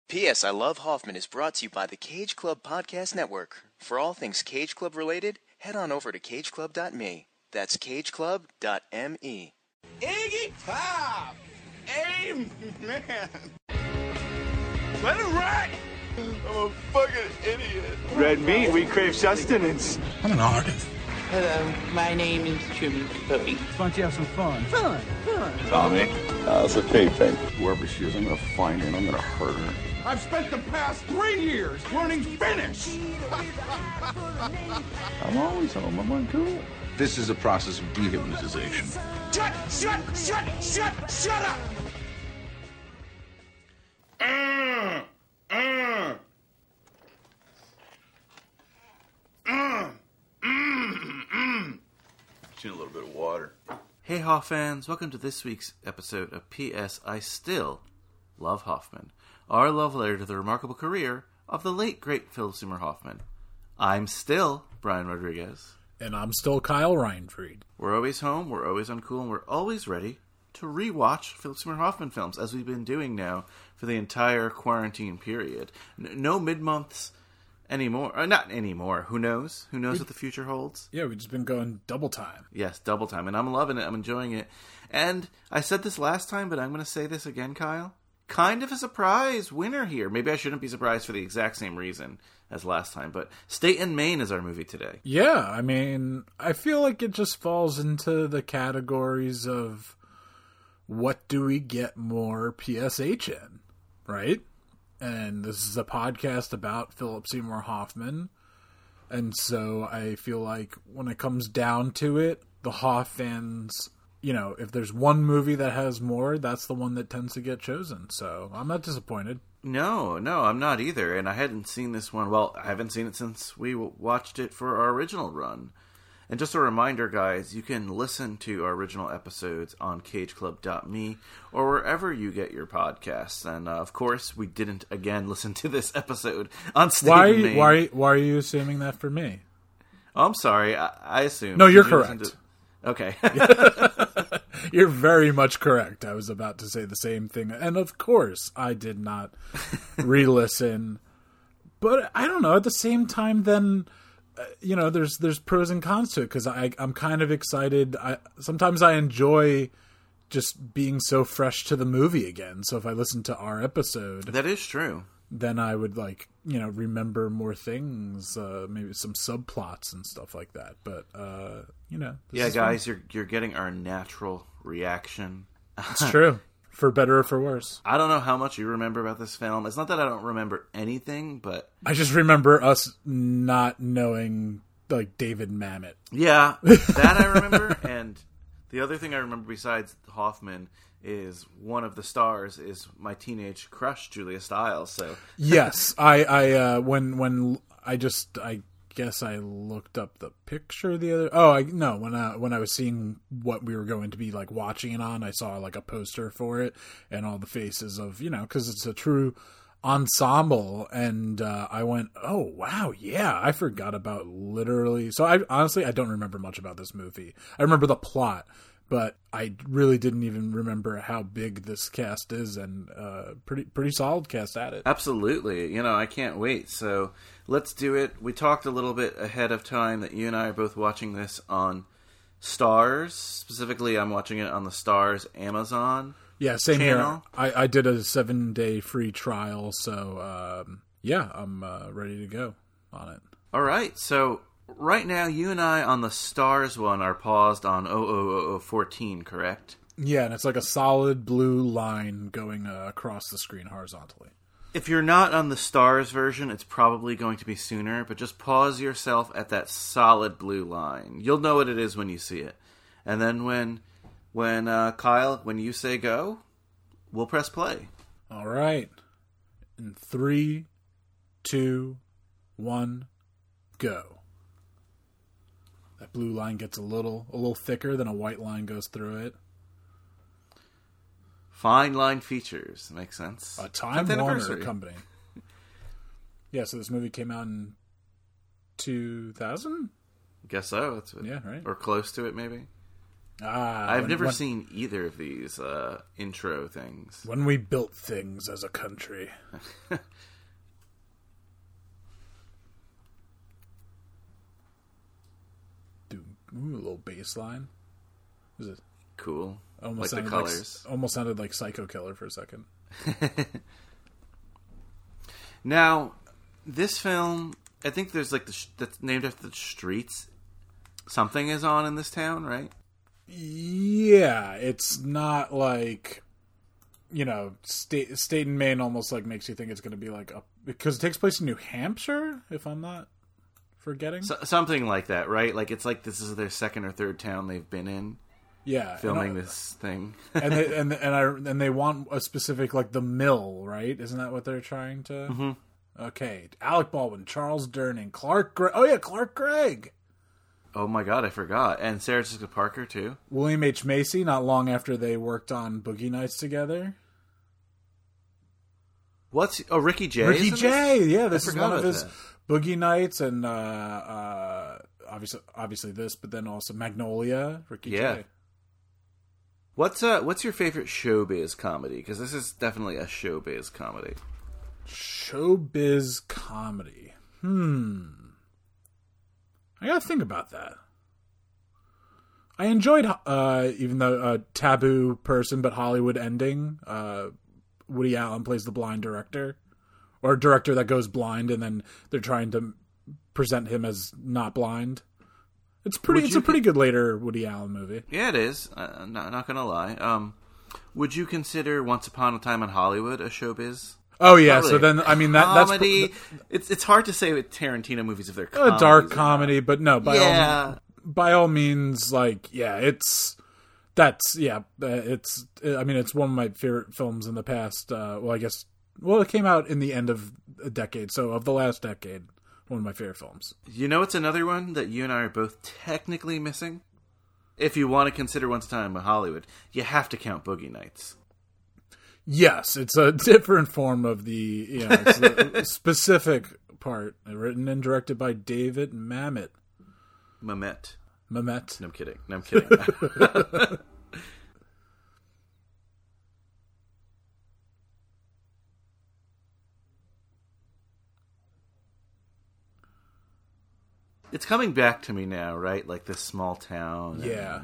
P.S. I Love Hoffman is brought to you by the Cage Club Podcast Network. For all things Cage Club related, head on over to cageclub.me. That's cageclub.me. Iggy Pop! Amen! Let it ride! I'm a fucking idiot. Red meat, we crave sustenance. I'm an artist. Hello, my name is Truman Capote. Why don't you have some fun? Fun. Tommy, it's a pay thing. Whoever she is, I'm gonna find her and I'm gonna hurt her. I've spent the past 3 years learning Finnish! I'm always home. I'm on tour. This is a process of dehypnotization. Shut up! Just need a little bit of water. Hey Hoff fans, welcome to this week's episode of P.S. I Still Love Hoffman, our love letter to the remarkable career of the late great Philip Seymour Hoffman. I'm still Brian Rodriguez. And I'm still Kyle Reinfried. We're always home, we're always uncool, and we're always ready to rewatch Philip Seymour Hoffman films, as we've been doing now for the entire quarantine period. No mid-months anymore. Not anymore. Who knows? Who knows what the future holds? Yeah, we've just been going double time. Yes, double time. And I'm loving it. I'm enjoying it. And I said this last time, but I'm going to say this again, Kyle. Kind of a surprise winner here. Maybe I shouldn't be surprised for the exact same reason as last time, but State and Maine is our movie today. Yeah, I mean, I feel like it just falls into the categories of what do we get more PSH in, right? And this is a podcast about Philip Seymour Hoffman. And so I feel like when it comes down to it, the Hoff fans, you know, if there's one movie that has more, that's the one that tends to get chosen. So I'm not disappointed. No, I'm not either. And I hadn't seen this one. Well, I haven't seen it since we watched it for our original run. And just a reminder, guys, you can listen to our original episodes on cageclub.me or wherever you get your podcasts. And, of course, we didn't, again, listen to this episode on State and Maine. Why are you assuming that for me? Oh, I'm sorry. I assume. No, you're correct. Okay. You're very much correct. I was about to say the same thing. And, of course, I did not re-listen. But, I don't know, at the same time, then... you know, there's pros and cons to it because I'm kind of excited. Sometimes I enjoy just being so fresh to the movie again. So if I listen to our episode, that is true. Then I would remember more things, maybe some subplots and stuff like that. But yeah, guys, you're getting our natural reaction. It's true. For better or for worse. I don't know how much you remember about this film. It's not that I don't remember anything, but... I just remember us not knowing, David Mamet. Yeah, that I remember. And the other thing I remember besides Hoffman is one of the stars is my teenage crush, Julia Stiles. So yes, I guess I looked up the picture the other. When I was seeing what we were going to be watching it on, I saw a poster for it and all the faces of because it's a true ensemble, and I went, oh wow, yeah, I forgot about literally. So I don't remember much about this movie. I remember the plot, but I really didn't even remember how big this cast is, and pretty solid cast at it. Absolutely. I can't wait. So let's do it. We talked a little bit ahead of time that you and I are both watching this on Starz. Specifically, I'm watching it on the Starz Amazon same channel. Here. I did a 7-day free trial, so I'm ready to go on it. All right, so... right now, you and I on the Starz one are paused on 00014, correct? Yeah, and it's a solid blue line going across the screen horizontally. If you're not on the Starz version, it's probably going to be sooner, but just pause yourself at that solid blue line. You'll know what it is when you see it. And then when Kyle, when you say go, we'll press play. All right. In 3, 2, 1, go. That blue line gets a little thicker, then a white line goes through it. Fine line features. Makes sense. A Time Warner company. Yeah, so this movie came out in 2000? Guess so. That's what, yeah, right. Or close to it, maybe. I've never seen either of these intro things. When we built things as a country. Ooh, a little bass line. Is it cool? Almost like the colors. Almost sounded like Psycho Killer for a second. Now, this film, I think there's like that's named after the streets. Something is on in this town, right? Yeah, it's not like, State and Maine almost like makes you think it's going to be like because it takes place in New Hampshire, if I'm not forgetting. Something like that, right? Like it's like this is their second or third town they've been in. Yeah, filming this thing, and they want a specific like the mill, right? Isn't that what they're trying to? Mm-hmm. Okay, Alec Baldwin, Charles Durning, Clark Gregg. Oh yeah, Clark Gregg. Oh my god, I forgot. And Sarah Jessica Parker too. William H Macy. Not long after they worked on Boogie Nights together. Ricky Jay? Ricky Jay, yeah, this I is one of his that. Boogie Nights, and obviously this, but then also Magnolia. Ricky Jay. What's your favorite showbiz comedy? Because this is definitely a showbiz comedy. Showbiz comedy. I gotta think about that. I enjoyed, even though a taboo person, but Hollywood Ending. Woody Allen plays the blind director, or a director that goes blind, and then they're trying to present him as not blind. It's a pretty good later Woody Allen movie. Yeah, it is. Not gonna lie. Would you consider Once Upon a Time in Hollywood a showbiz? Oh yeah, really. So then I mean comedy. It's hard to say with Tarantino movies if they're a dark comedy, but no, by all means, like it's one of my favorite films in the past. It came out in the end of a decade, so of the last decade, one of my favorite films. You know, it's another one that you and I are both technically missing. If you want to consider Once Upon a Time in Hollywood, you have to count Boogie Nights. Yes, it's a different form of it's a specific part. Written and directed by David Mamet. Mamet. No, I'm kidding. It's coming back to me now, right? Like this small town. Yeah.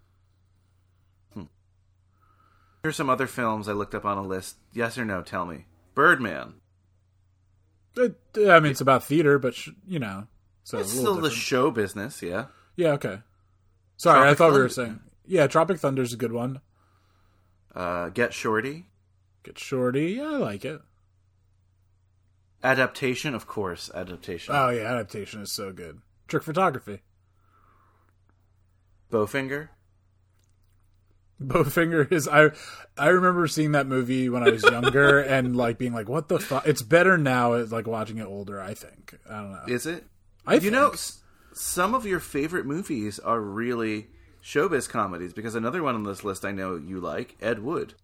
Here's some other films I looked up on a list. Yes or no? Tell me. Birdman. It's about theater, but so it's still the show business, yeah. Yeah. Okay. Sorry, I thought we were saying. Yeah, Tropic Thunder's a good one. Get Shorty. Yeah, I like it. Adaptation, of course. Adaptation. Oh yeah, Adaptation is so good. Trick Photography. Bowfinger is I remember seeing that movie when I was younger and like being like, what the fuck? It's better now as like watching it older, I think. I don't know. Is it? You know, some of your favorite movies are really showbiz comedies, because another one on this list I know you like, Ed Wood.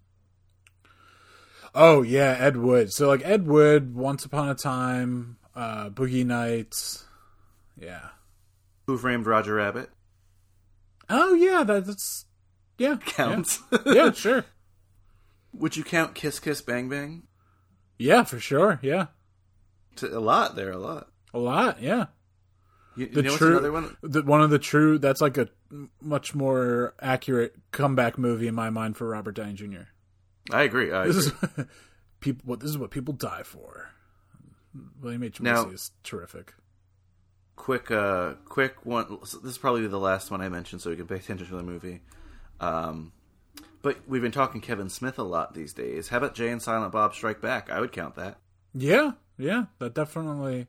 Oh yeah, Ed Wood. So like Ed Wood, Once Upon a Time, Boogie Nights. Yeah. Who Framed Roger Rabbit? Oh yeah, that's yeah. Counts. Yeah, sure. Would you count Kiss Kiss Bang Bang? Yeah, for sure. Yeah. A lot, yeah. You know what's another one? That's like a much more accurate comeback movie in my mind for Robert Downey Jr. I agree. This is what people die for. William H. Macy is terrific. Quick one. This is probably the last one I mentioned, so we can pay attention to the movie. But we've been talking Kevin Smith a lot these days. How about Jay and Silent Bob Strike Back? I would count that. Yeah, that definitely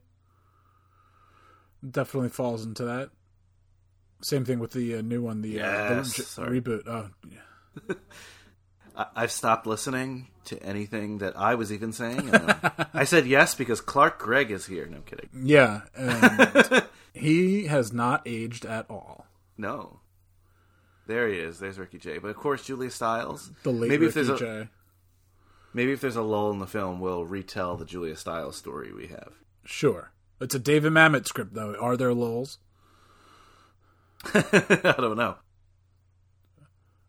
falls into that. Same thing with the new one, the reboot. Oh, yeah. I've stopped listening to anything that I was even saying. I said yes because Clark Gregg is here. No, I'm kidding. Yeah, and he has not aged at all. No. There he is. There's Ricky Jay. But of course, Julia Stiles. The late Ricky Jay. Maybe if there's a lull in the film, we'll retell the Julia Stiles story we have. Sure. It's a David Mamet script, though. Are there lulls? I don't know.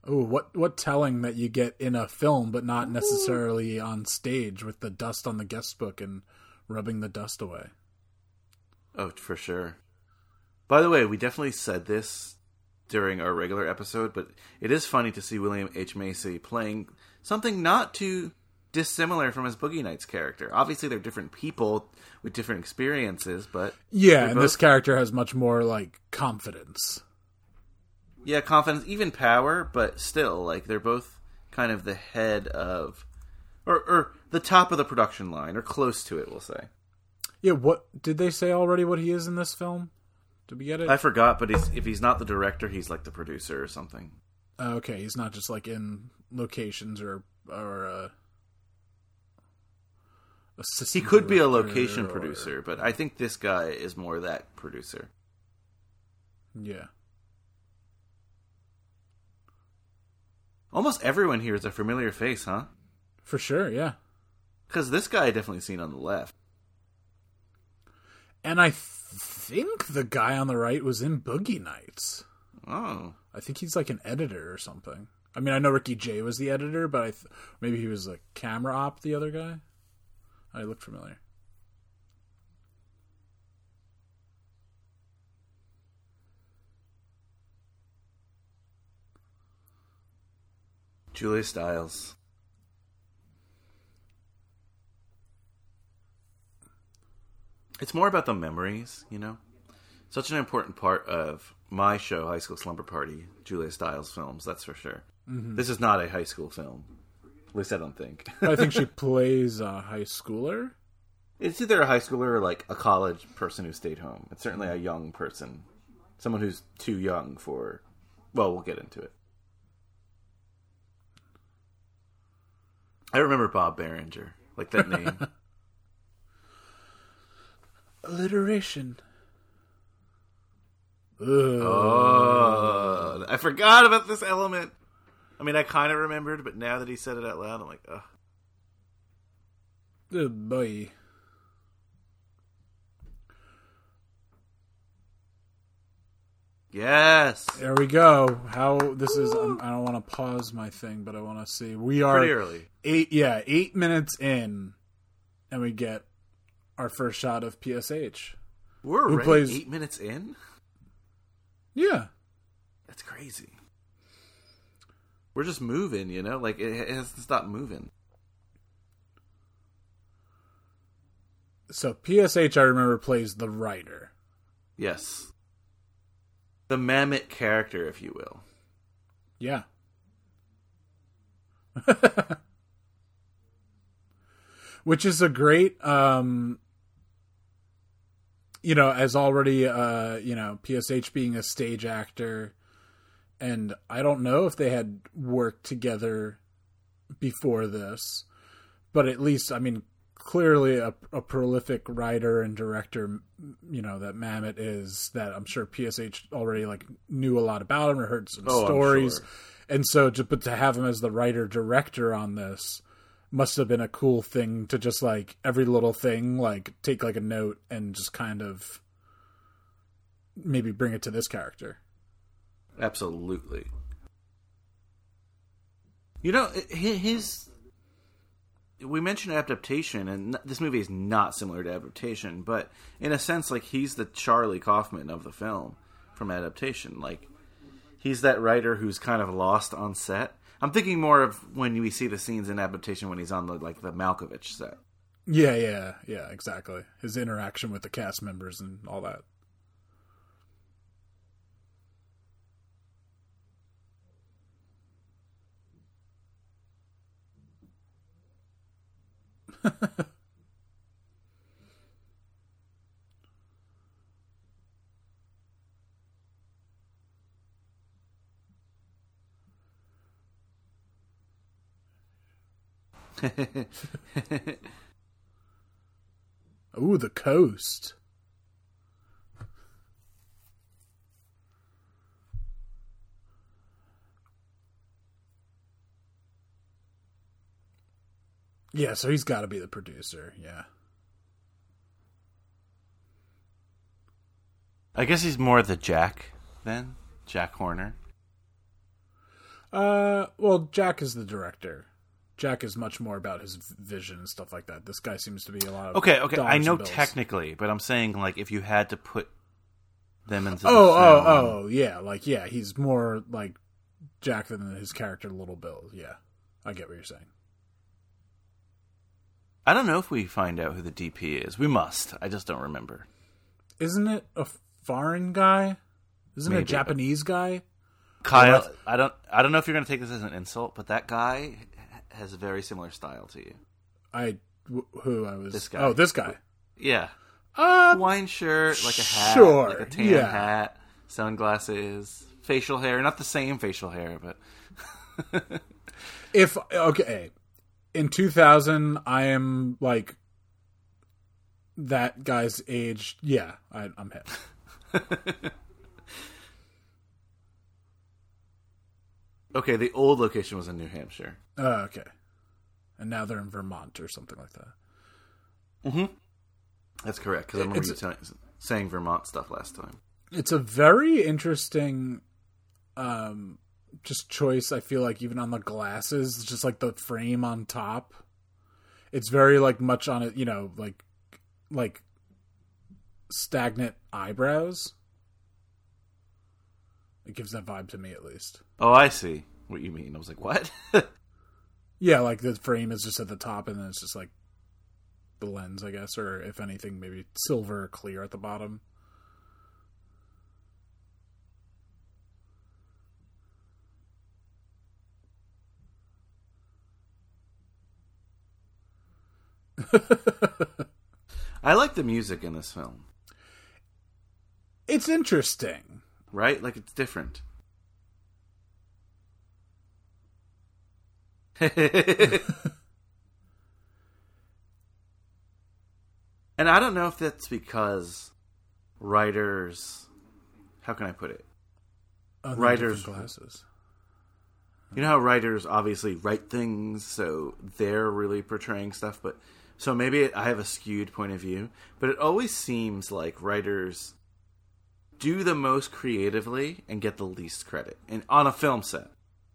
Oh, what telling that you get in a film, but not necessarily on stage with the dust on the guest book and rubbing the dust away. Oh, for sure. By the way, we definitely said this during our regular episode, but it is funny to see William H. Macy playing something not too dissimilar from his Boogie Nights character. Obviously, they're different people with different experiences, but... Yeah, and this character has much more, like, confidence. Yeah, confidence, even power, but still, like, they're both kind of the head of... Or the top of the production line, or close to it, we'll say. Yeah, what... Did they say already what he is in this film? Did we get it? I forgot, but if he's not the director, he's, like, the producer or something. Okay, he's not just, like, in locations or he could be a location producer, but I think this guy is more that producer. Yeah. Almost everyone here is a familiar face, huh? For sure, yeah. Because this guy I definitely seen on the left. And I think the guy on the right was in Boogie Nights. Oh. I think he's like an editor or something. I mean, I know Ricky Jay was the editor, but maybe he was a camera op, the other guy. I looked familiar. Julia Stiles. It's more about the memories, you know? Such an important part of my show, High School Slumber Party, Julia Stiles films, that's for sure. Mm-hmm. This is not a high school film. At least I don't think. I think she plays a high schooler. It's either a high schooler or like a college person who stayed home. It's certainly a young person. Someone who's too young for... Well, we'll get into it. I remember Bob Berenger. Like that name. Alliteration. Ugh. Oh, I forgot about this element. I mean, I kind of remembered, but now that he said it out loud, I'm like, ugh. Oh, boy. Yes. There we go. How this is? I don't want to pause my thing, but I want to see. We are pretty early. 8 minutes in, and we get our first shot of PSH. We're already 8 minutes in? Yeah. That's crazy. We're just moving, you know? Like, it has to stop moving. So, PSH, I remember, plays the writer. Yes. The Mamet character, if you will. Yeah. Which is a great, as already, PSH being a stage actor, and I don't know if they had worked together before this, but at least, I mean, clearly a prolific writer and director, that Mamet is, that I'm sure PSH already, knew a lot about him or heard some stories. Sure. And so, but to have him as the writer-director on this must have been a cool thing to just, every little thing, take, a note and just kind of maybe bring it to this character. Absolutely. We mentioned adaptation, and this movie is not similar to adaptation, but in a sense, he's the Charlie Kaufman of the film from adaptation. He's that writer who's kind of lost on set. I'm thinking more of when we see the scenes in adaptation when he's on the Malkovich set. Yeah, exactly. His interaction with the cast members and all that. Ooh, the coast. Yeah, so he's got to be the producer, yeah. I guess he's more the Jack, then? Jack Horner? Well, Jack is the director. Jack is much more about his vision and stuff like that. This guy seems to be a lot of Okay. dollars I know and bills. technically, but I'm saying like if you had to put them into the film. Yeah, like he's more like Jack than his character Little Bill. Yeah, I get what you're saying. I don't know if we find out who the DP is. We must. I just don't remember. Isn't it a foreign guy? Isn't it a Maybe, Japanese guy? Kyle, I don't know if you're going to take this as an insult, but that guy has a very similar style to you. This guy. guy. Oh, this guy. Yeah. Wine shirt, like a hat, sure, like a tan hat, sunglasses, facial hair. Not the same facial hair, but In 2000, I am like that guy's age. Yeah, I'm hip. Okay, the old location was in New Hampshire. Okay. And now they're in Vermont or something like that. Mm-hmm. That's correct, because I remember you saying Vermont stuff last time. It's a very interesting just choice, I feel like, even on the glasses, just like the frame on top. It's very like much on it, like stagnant eyebrows. It gives that vibe to me, at least. Oh, I see what you mean. I was like, what? Yeah, like the frame is just at the top, and then it's just like the lens, I guess, or if anything, maybe silver or clear at the bottom. I like the music in this film. It's interesting. Right? Like, it's different. And I don't know if that's because writers... How can I put it? Writers... Glasses. You know how writers obviously write things, so they're really portraying stuff, but... So maybe I have a skewed point of view, but it always seems like writers do the most creatively and get the least credit on a film set.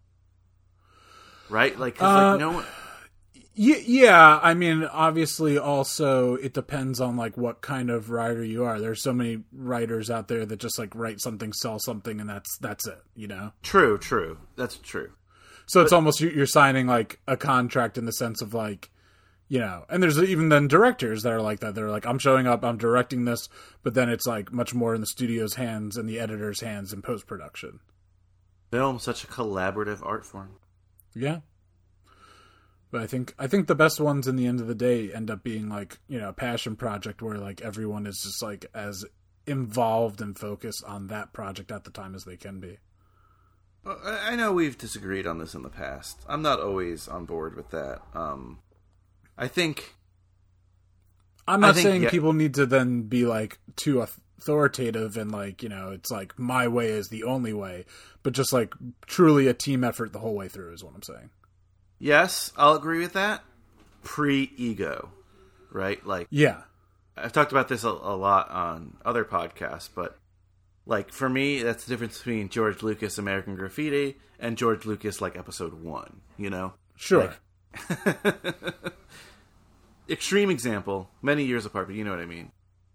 Right? Like, 'cause, like no one... Yeah, I mean, obviously, also, it depends on, like, what kind of writer you are. There's so many writers out there that just, like, write something, sell something, and that's it, you know? True. That's true. So it's almost, you're signing, like, a contract in the sense of, like, you know, and there's even then directors that are like that. They're like, I'm showing up, I'm directing this, but then it's, like, much more in the studio's hands and the editor's hands in post-production. Film's such a collaborative art form. Yeah. But I think the best ones in the end of the day end up being like, you know, a passion project where like everyone is just like as involved and focused on that project at the time as they can be. Well, I know we've disagreed on this in the past. I'm not always on board with that. I think... I'm not saying people need to then be like too authoritative and like, you know, it's like my way is the only way, but just like truly a team effort the whole way through is what I'm saying. Yes, I'll agree with that. Pre-ego, right? Like, yeah, I've talked about this a lot on other podcasts, but like for me, that's the difference between George Lucas, American Graffiti, and George Lucas, like Episode 1. You know, sure. Like, extreme example, many years apart, but you know what I mean.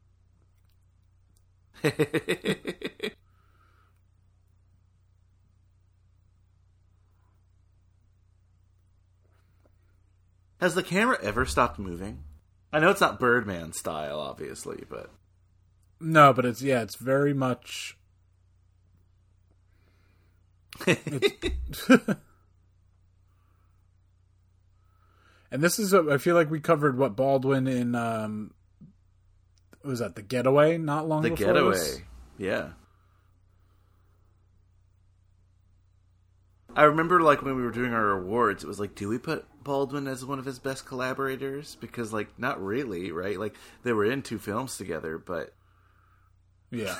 Has the camera ever stopped moving? I know it's not Birdman style, obviously, but... No, but it's very much... And this is, I feel like we covered what Baldwin in, what was that, The Getaway, not long before The Getaway, this? yeah. I remember, like, when we were doing our awards, it was like, do we put Baldwin as one of his best collaborators? Because, like, not really, right? Like, they were in 2 films together, but... Yeah.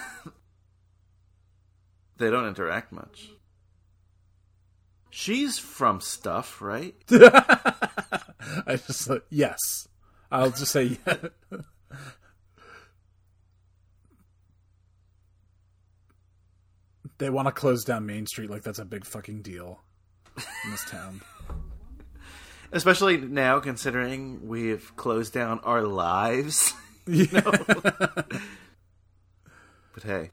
They don't interact much. She's from Stuff, right? I just, yes. I'll just say yes. They want to close down Main Street like that's a big fucking deal. in this town. Especially now, considering we've closed down our lives. You know? But hey.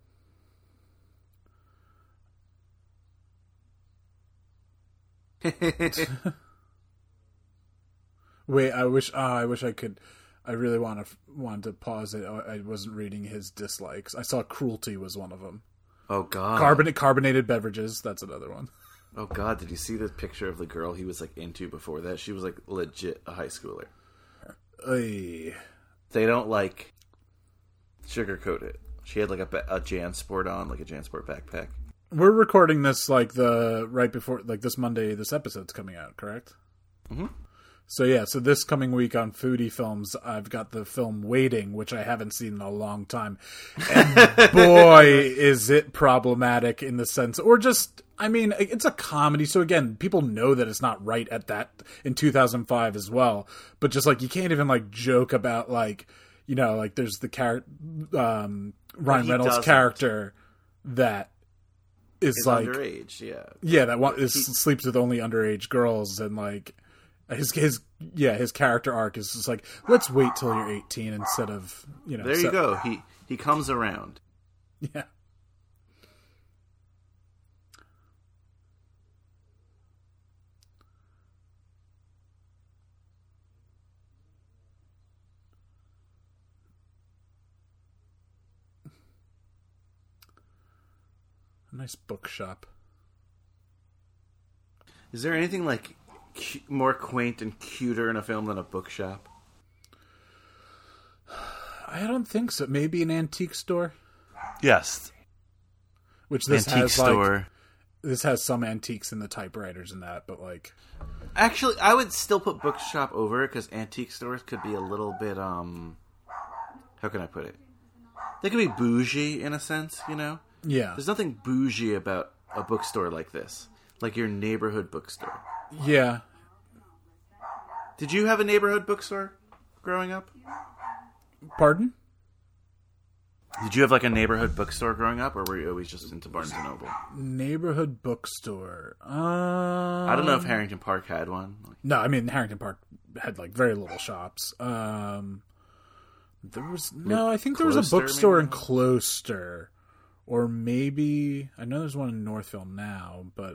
Wait, I wish I could. I really wanted to pause it. I wasn't reading his dislikes. I saw cruelty was one of them. Oh God. Carbonated beverages. That's another one. Oh God, did you see the picture of the girl he was like into before that? She was like legit a high schooler. Ay. They don't like sugarcoat it. She had like a JanSport on, like a JanSport backpack. We're recording this like right before, like this Monday. This episode's coming out, correct? Mm-hmm. So yeah, so this coming week on Foodie Films, I've got the film Waiting, which I haven't seen in a long time. And boy, is it problematic in the sense, or just, I mean, it's a comedy. So again, people know that it's not right at that in 2005 as well. But just like, you can't even like joke about like, you know, like there's the Ryan Reynolds character that is like underage, yeah, that sleeps with only underage girls, and like his character arc is just like, let's wait till you're 18 instead of, you know. There you go. He comes around. Yeah. A nice bookshop. Is there anything like more quaint and cuter in a film than a bookshop? I don't think so. Maybe an antique store. Yes. Which this antique has store. Like, this has some antiques in the typewriters and that, but like, actually, I would still put bookshop over it because antique stores could be a little bit how can I put it? They could be bougie in a sense, you know. Yeah. There's nothing bougie about a bookstore like this, like your neighborhood bookstore. Yeah. Did you have a neighborhood bookstore growing up? Pardon? Did you have like a neighborhood bookstore growing up, or were you always just into Barnes & Noble? Neighborhood bookstore. I don't know if Harrington Park had one. No, I mean Harrington Park had like very little shops. There was I think there was a bookstore in Closter, or maybe I know there's one in Northville now, but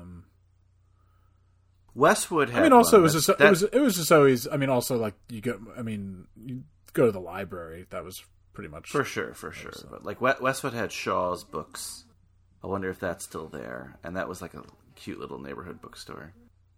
Westwood had. I mean, also one. it was just always. I mean, also like you go to the library. That was pretty much for sure. But like Westwood had Shaw's books. I wonder if that's still there. And that was like a cute little neighborhood bookstore.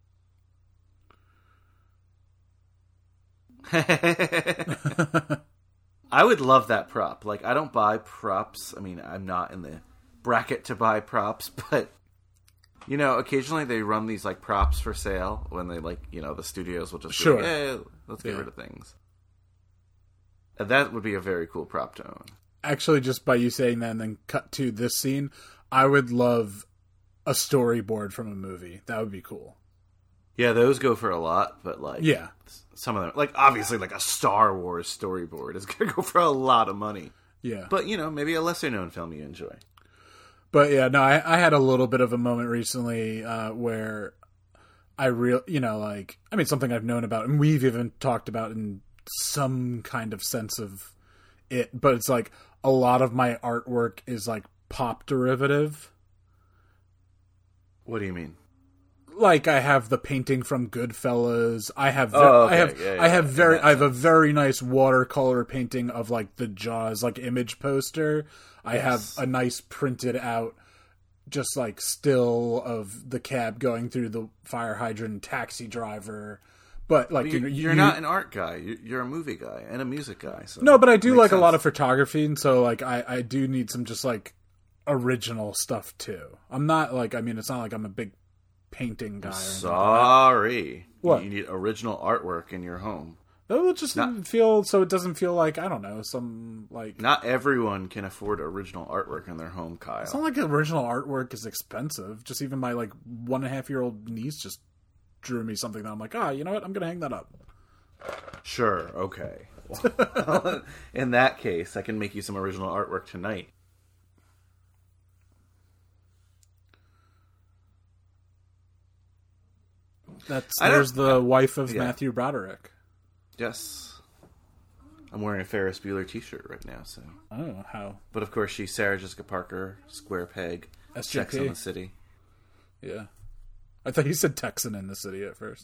I would love that prop. Like, I don't buy props. I mean, I'm not in the bracket to buy props, but you know, occasionally they run these like props for sale when they like, you know, the studios will just be like, hey, let's get rid of things. And that would be a very cool prop to own. Actually, just by you saying that and then cut to this scene, I would love a storyboard from a movie. That would be cool. Yeah, those go for a lot, but like, yeah, some of them, like obviously, like a Star Wars storyboard is going to go for a lot of money. Yeah, but you know, maybe a lesser known film you enjoy. But yeah, no, I had a little bit of a moment recently where like, I mean, something I've known about, and we've even talked about in some kind of sense of it, but it's like a lot of my artwork is like pop derivative. What do you mean? Like, I have the painting from Goodfellas. I have a very nice watercolor painting of like the Jaws like image poster. I have a nice printed out, just like still of the cab going through the fire hydrant, Taxi Driver. But like, you're not an art guy. You're a movie guy and a music guy. So no, but I do like sense. A lot of photography, and so like I do need some just like original stuff too. I'm not like, I mean, it's not like I'm a big painting guy. Sorry. What? You need original artwork in your home. It just feel so it doesn't feel like, I don't know, some like... Not everyone can afford original artwork in their home, Kyle. It's not like original artwork is expensive. Just even my like 1.5-year-old niece just drew me something that I'm like, you know what? I'm going to hang that up. Sure, okay. Well, in that case, I can make you some original artwork tonight. There's the wife of Matthew Broderick. Yes. I'm wearing a Ferris Bueller t-shirt right now, so. Oh, how? But of course, she's Sarah Jessica Parker, Square Peg, SJP. Sex and the City. Yeah. I thought you said Texan in the City at first.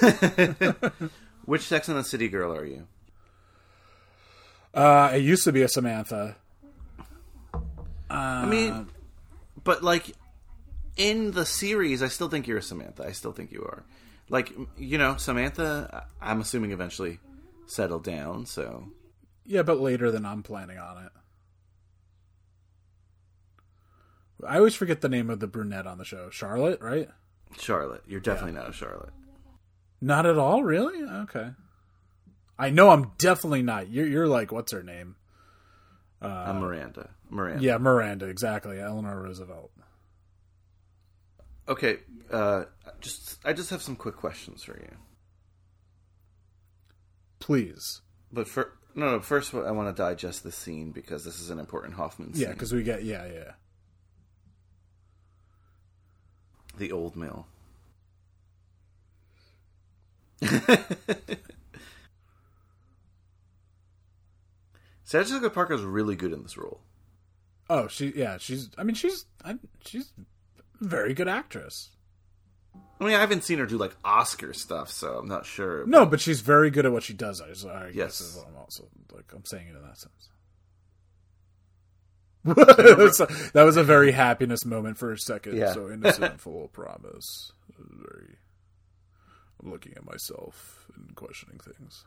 Which Sex and the City girl are you? It used to be a Samantha. I mean, but like, in the series, I still think you're a Samantha. I still think you are. Like, you know, Samantha, I'm assuming eventually settled down, so. Yeah, but later than I'm planning on it. I always forget the name of the brunette on the show. Charlotte, right? Charlotte. You're definitely not a Charlotte. Not at all, really? Okay. I know I'm definitely not. You're like, what's her name? I'm Miranda. Yeah, Miranda, exactly. Eleanor Roosevelt. Okay, I just have some quick questions for you. Please. But first I want to digest this scene because this is an important Hoffman scene. Yeah, because we get, yeah. The old mill. Sarah Jessica Parker's really good in this role. Oh, she's a very good actress. I mean, I haven't seen her do like Oscar stuff, so I'm not sure. No, but she's very good at what she does. I guess is what I'm also I'm saying it in that sense. That was a very happiness moment for a second. Yeah. So innocent and full of promise. I'm looking at myself and questioning things.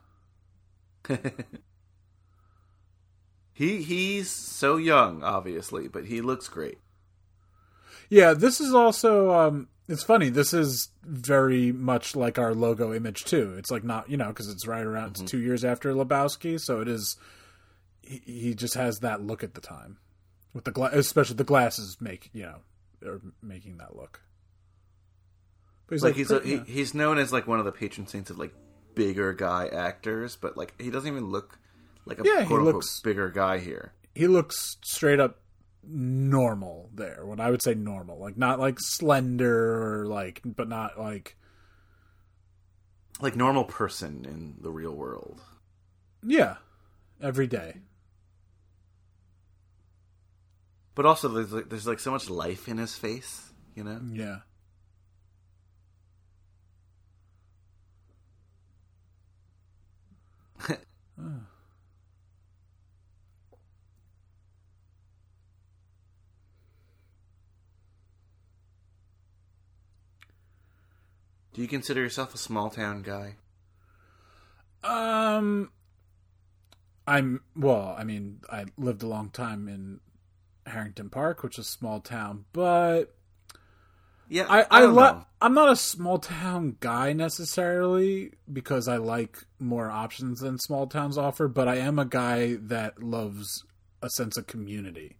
He's so young, obviously, but he looks great. Yeah, this is also, it's funny, this is very much like our logo image, too. It's like not, because it's right around 2 years after Lebowski, so it is, he just has that look at the time. With the especially the glasses are making that look. But he's known as like one of the patron saints of like bigger guy actors, but like he doesn't even look like a quote-unquote bigger guy here. He looks straight up normal there. When I would say normal, like not like slender or like, but not like normal person in the real world. Yeah, every day. But also, there's like so much life in his face, Yeah. Do you consider yourself a small town guy? I lived a long time in Harrington Park, which is a small town, but yeah, I'm not a small town guy necessarily because I like more options than small towns offer, but I am a guy that loves a sense of community.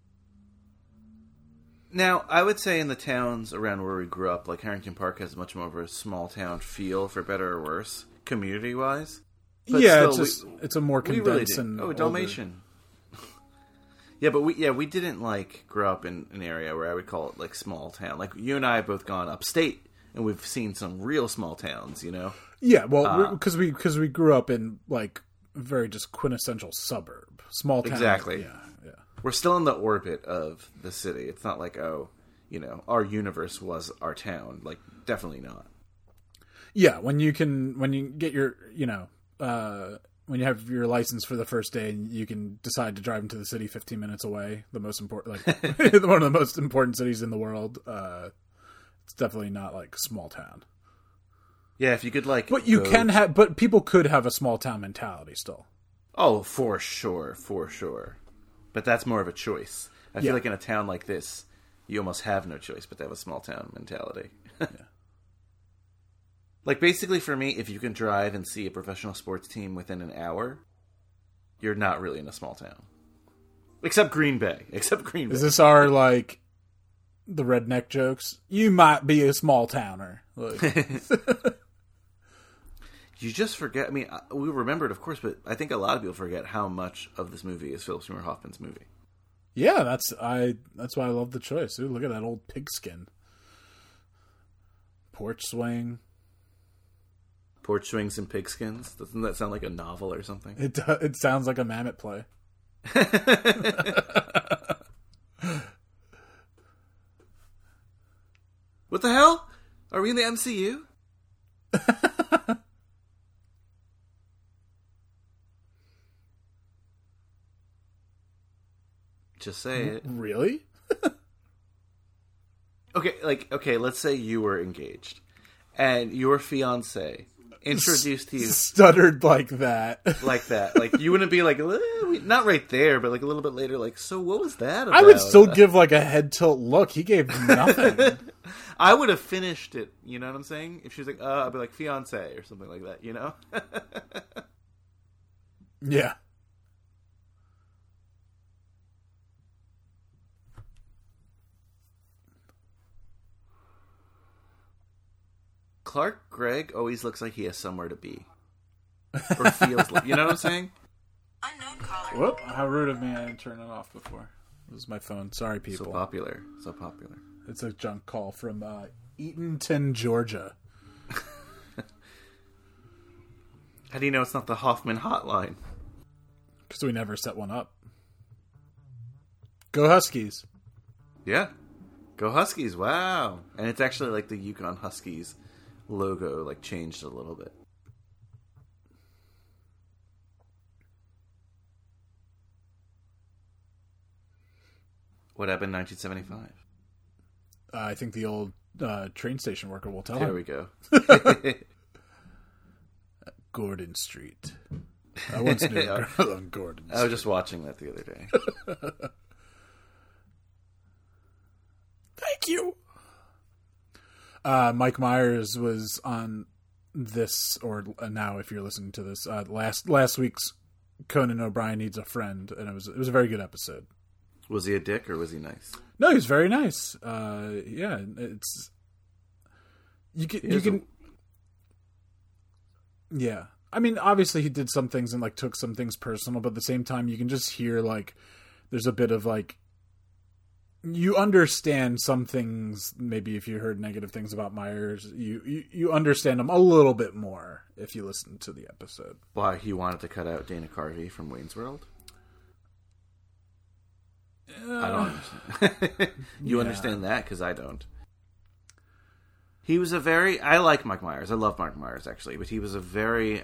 Now, I would say in the towns around where we grew up, like Harrington Park has much more of a small town feel, for better or worse, community-wise. But yeah, still, it's a more condensed and Dalmatian. Yeah, but we didn't like grow up in an area where I would call it like small town. Like you and I have both gone upstate, and we've seen some real small towns. Yeah, well, because we grew up in like very just quintessential suburb, small town. Exactly. Yeah. We're still in the orbit of the city. It's not like our universe was our town. Like definitely not. Yeah, when you get your when you have your license for the first day and you can decide to drive into the city 15 minutes away, the most important, like one of the most important cities in the world, it's definitely not like a small town. Yeah, if you could like... But people could have a small town mentality still. Oh, for sure. But that's more of a choice. I feel like in a town like this, you almost have no choice but to have a small town mentality. Yeah. Like, basically for me, if you can drive and see a professional sports team within an hour, you're not really in a small town. Except Green Bay. Is this our, like, the redneck jokes? You might be a small towner. Like. You just forget. I mean, we remember it, of course, but I think a lot of people forget how much of this movie is Philip Seymour Hoffman's movie. Yeah, that's why I love the choice. Ooh, look at that old pigskin. Porch swing. Porch swings and pigskins. Doesn't that sound like a novel or something? It sounds like a Mamet play. What the hell? Are we in the MCU? Just say it. Really? Okay, let's say you were engaged and your fiance introduced you stuttered like that. Like that. Like you wouldn't be like not right there, but like a little bit later, like, so what was that about? I would still give like a head tilt look. He gave nothing. I would have finished it, you know what I'm saying? If she was like, I'd be like, fiance or something like that, you know? Yeah. Clark Gregg always looks like he has somewhere to be. Or feels like, you know what I'm saying? Unknown caller. Whoop, how rude of me, I didn't turn it off before. It was my phone. Sorry, people. So popular. It's a junk call from Eatonton, Georgia. How do you know it's not the Hoffman hotline? Because we never set one up. Go Huskies. Yeah. Go Huskies, wow. And it's actually like the Yukon Huskies logo, like, changed a little bit. What happened in 1975? I think the old train station worker will tell There him. we go. Gordon Street. I once knew a girl on Gordon Street. I was just watching that the other day. Thank you. Mike Myers was on this, or now if you're listening to this, last week's Conan O'Brien Needs a Friend, and it was a very good episode. Was he a dick or was he nice? No, he was very nice. Yeah, it's you can. Yeah, I mean, obviously he did some things and like took some things personal, but at the same time, you can just hear like there's a bit of like you understand some things. Maybe if you heard negative things about Myers, you understand him a little bit more if you listen to the episode. Why he wanted to cut out Dana Carvey from Wayne's World? I don't understand. You understand that? Because I don't. He was I like Mike Myers. I love Mike Myers, actually. But he was a very...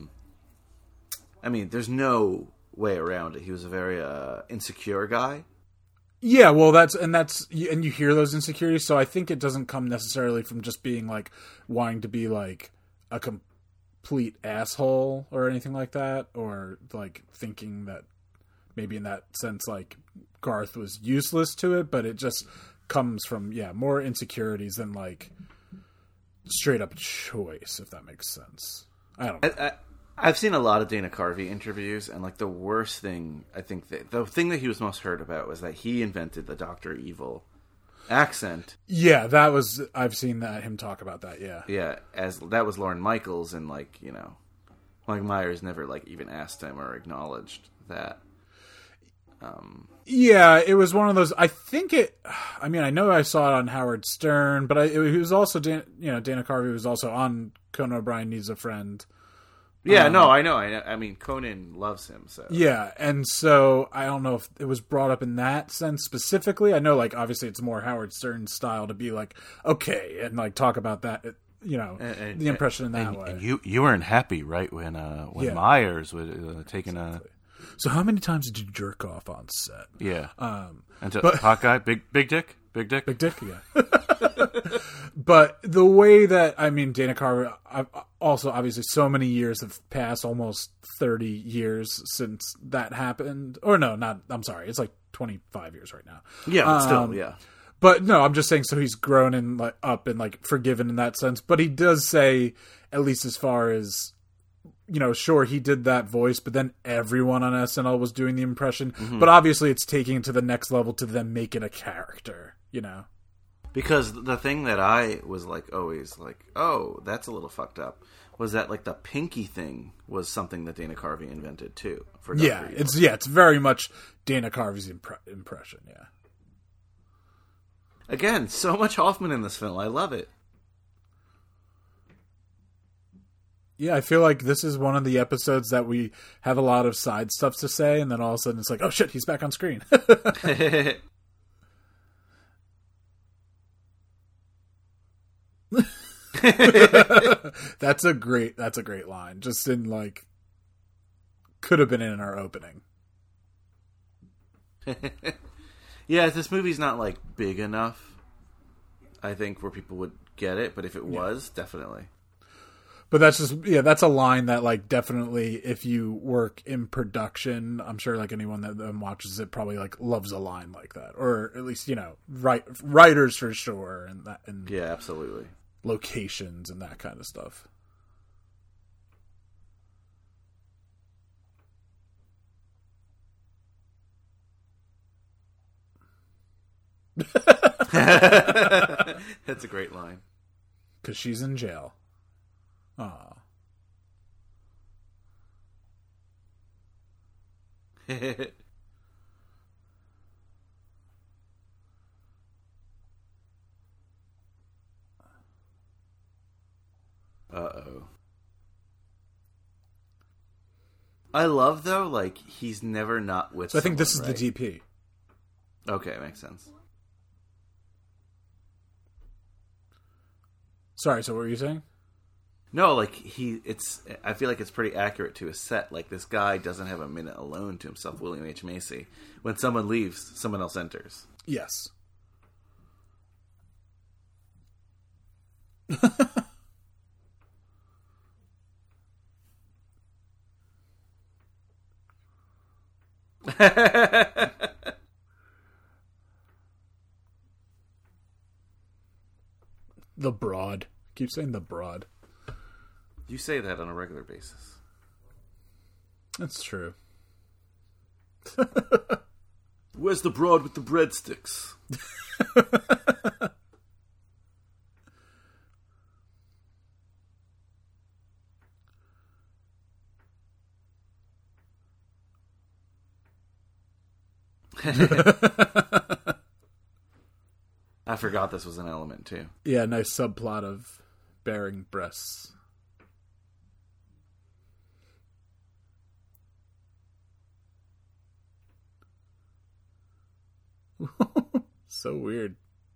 I mean, there's no way around it. He was a very insecure guy. Yeah, well, and you hear those insecurities, so I think it doesn't come necessarily from just being, like, wanting to be, like, a complete asshole or anything like that, or, like, thinking that maybe in that sense, like, Garth was useless to it, but it just comes from, more insecurities than, like, straight up choice, if that makes sense. I don't know. I've seen a lot of Dana Carvey interviews, and, like, the worst thing, I think, the thing that he was most heard about was that he invented the Dr. Evil accent. Yeah, I've seen him talk about that, yeah. Yeah, as that was Lorne Michaels, and, like, you know, Mike Myers never, like, even asked him or acknowledged that. Yeah, it was one of those. I know I saw it on Howard Stern, but it was also Dana Carvey was also on Conan O'Brien Needs a Friend. Yeah, no, I know. I mean, Conan loves him, so. Yeah, and so I don't know if it was brought up in that sense specifically. I know, like, obviously it's more Howard Stern style to be like, okay, and, like, talk about that, you know, the impression in that way. And you weren't happy, right, when Myers was taking a... So how many times did you jerk off on set? Yeah. And hot guy, big dick? Big dick? Big dick, yeah. But the way that, I mean, Dana Carvey, also obviously so many years have passed, almost 30 years since that happened. Or no, I'm sorry, it's like 25 years right now. Yeah, but still, yeah. But no, I'm just saying, so he's grown and like up and like forgiven in that sense. But he does say, at least as far as, you know, sure, he did that voice, but then everyone on SNL was doing the impression. Mm-hmm. But obviously it's taking it to the next level to then make it a character, you know? Because the thing that I was like always like, oh, that's a little fucked up, was that like the pinky thing was something that Dana Carvey invented too. For Dr. Evil. It's very much Dana Carvey's impression, yeah. Again, so much Hoffman in this film. I love it. Yeah, I feel like this is one of the episodes that we have a lot of side stuff to say, and then all of a sudden it's like, oh shit, he's back on screen. That's a great line. Just in like, could have been in our opening. Yeah, this movie's not like big enough, I think, where people would get it, but if it was, definitely. But that's just, that's a line that, like, definitely, if you work in production, I'm sure, like, anyone that watches it probably, like, loves a line like that. Or at least, writers for sure, and yeah, absolutely. Locations and that kind of stuff. That's a great line. Because she's in jail. Aw. Uh-oh. I love, though, like, he's never not with So I think this is right? the DP. Okay, makes sense. Sorry, so what were you saying? No, like, I feel like it's pretty accurate to his set. Like, this guy doesn't have a minute alone to himself, William H. Macy. When someone leaves, someone else enters. Yes. The Broad. Keep saying the Broad. You say that on a regular basis. That's true. Where's the Broad with the breadsticks? I forgot this was an element, too. Yeah, nice subplot of bearing breasts. So weird.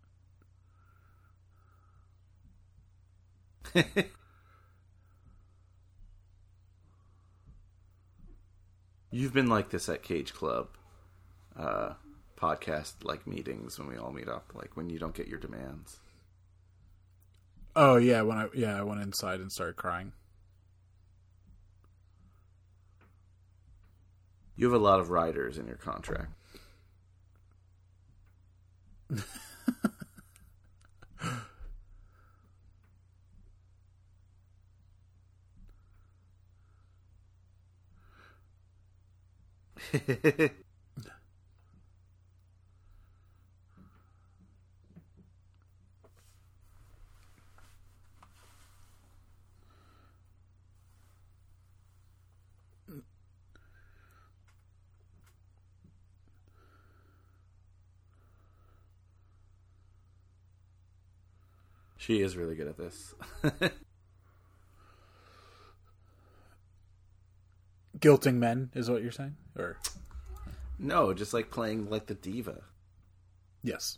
You've been like this at Cage Club podcast like meetings when we all meet up, like when you don't get your demands. Oh yeah, I went inside and started crying. You have a lot of riders in your contract. She is really good at this. Guilting men is what you're saying? Or no, just like playing like the diva. Yes.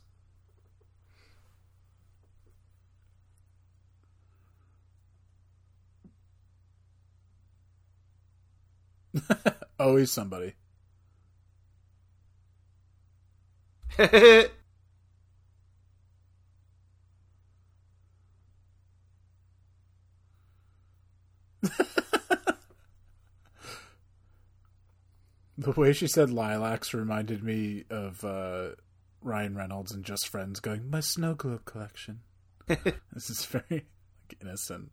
Always somebody. The way she said lilacs reminded me of Ryan Reynolds and Just Friends going, my snow globe collection. This is very like, innocent.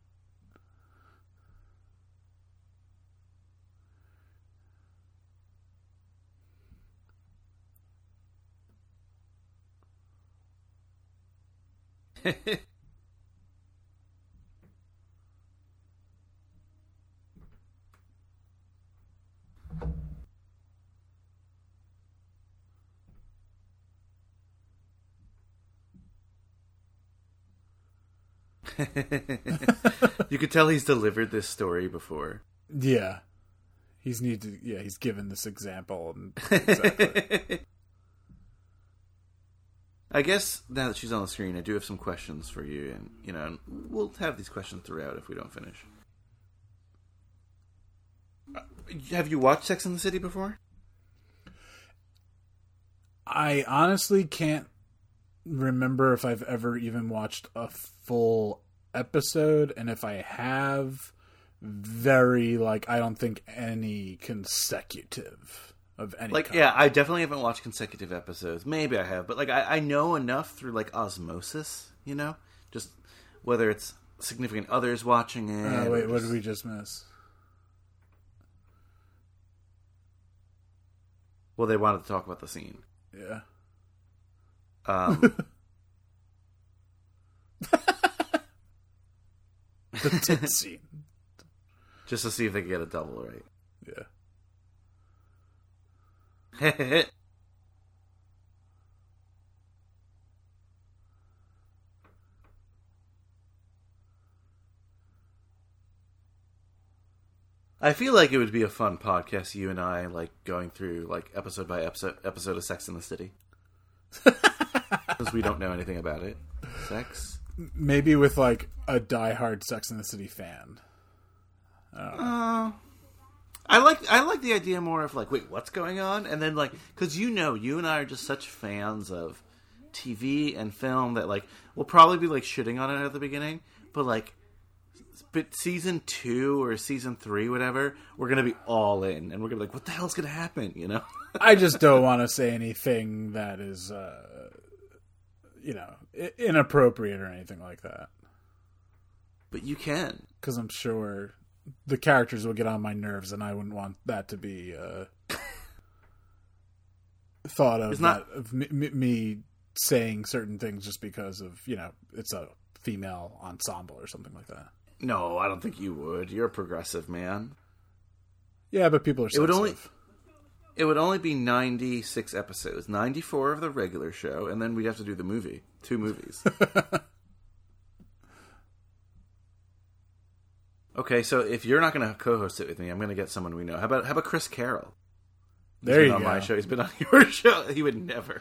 You could tell he's delivered this story before. Yeah. He's given this example. And exactly. I guess now that she's on the screen, I do have some questions for you, and we'll have these questions throughout if we don't finish. Have you watched Sex and the City before? I honestly can't remember if I've ever even watched a full episode, and if I have, I don't think any consecutive of any kind. Yeah, I definitely haven't watched consecutive episodes. Maybe I have, but I know enough through osmosis, just whether it's significant others watching it. Wait, what did we just miss? Well, they wanted to talk about the scene. Yeah. The tit scene. Just to see if they can get a double right. Yeah. I feel like it would be a fun podcast, you and I, going through, episode by episode of Sex and the City. Because we don't know anything about it. Sex? Maybe with, a diehard Sex and the City fan. I like the idea more of, wait, what's going on? And then, because you and I are just such fans of TV and film that, we'll probably be, shitting on it at the beginning, but season 2 or season 3, whatever, we're going to be all in. And we're going to be what the hell's going to happen, I just don't want to say anything that is, inappropriate or anything like that. But you can. Because I'm sure the characters will get on my nerves, and I wouldn't want that to be thought of, me saying certain things just because of, it's a female ensemble or something like that. No, I don't think you would. You're a progressive man. Yeah, but people are sensitive. It would only be 96 episodes. 94 of the regular show, and then we'd have to do the movie. 2 movies. Okay, so if you're not going to co-host it with me, I'm going to get someone we know. How about Chris Carroll? There you go. He's been on my show. He's been on your show. He would never.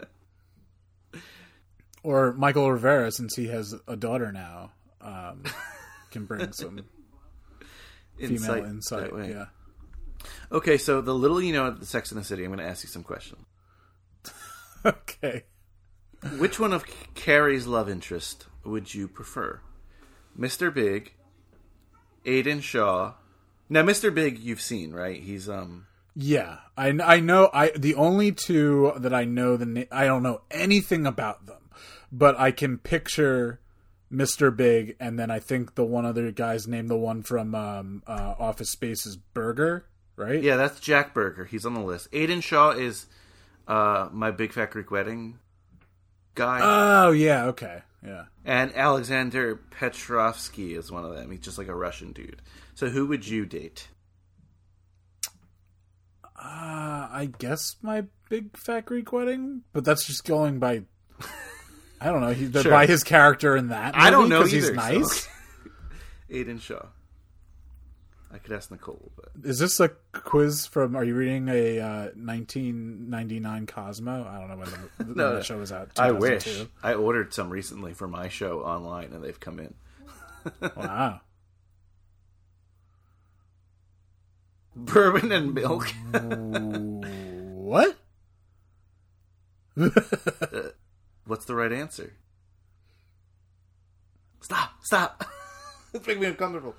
Or Michael Rivera, since he has a daughter now, can bring some female insight. Yeah. Okay, so the little you know of the Sex and the City, I'm going to ask you some questions. Okay. Which one of Carrie's love interest would you prefer? Mr. Big, Aiden Shaw. Now, Mr. Big, you've seen, right? He's Yeah, I know. The only two that I know I don't know anything about them, but I can picture Mr. Big, and then I think the one other guy's name, the one from Office Space, is Berger, right? Yeah, that's Jack Berger. He's on the list. Aiden Shaw is My Big Fat Greek Wedding guy. Oh, yeah, okay, yeah. And Alexander Petrovsky is one of them. He's just like a Russian dude. So who would you date? I guess My Big Fat Greek Wedding, but that's just going by, I don't know, by his character in that movie, I don't know either. He's nice. So. Aiden Shaw. I could ask Nicole, but is this a quiz from? Are you reading a 1999 Cosmo? I don't know when the show was out. I wish. I ordered some recently for my show online, and they've come in. Wow. Bourbon and milk. What? What's the right answer? Stop. It's making me uncomfortable.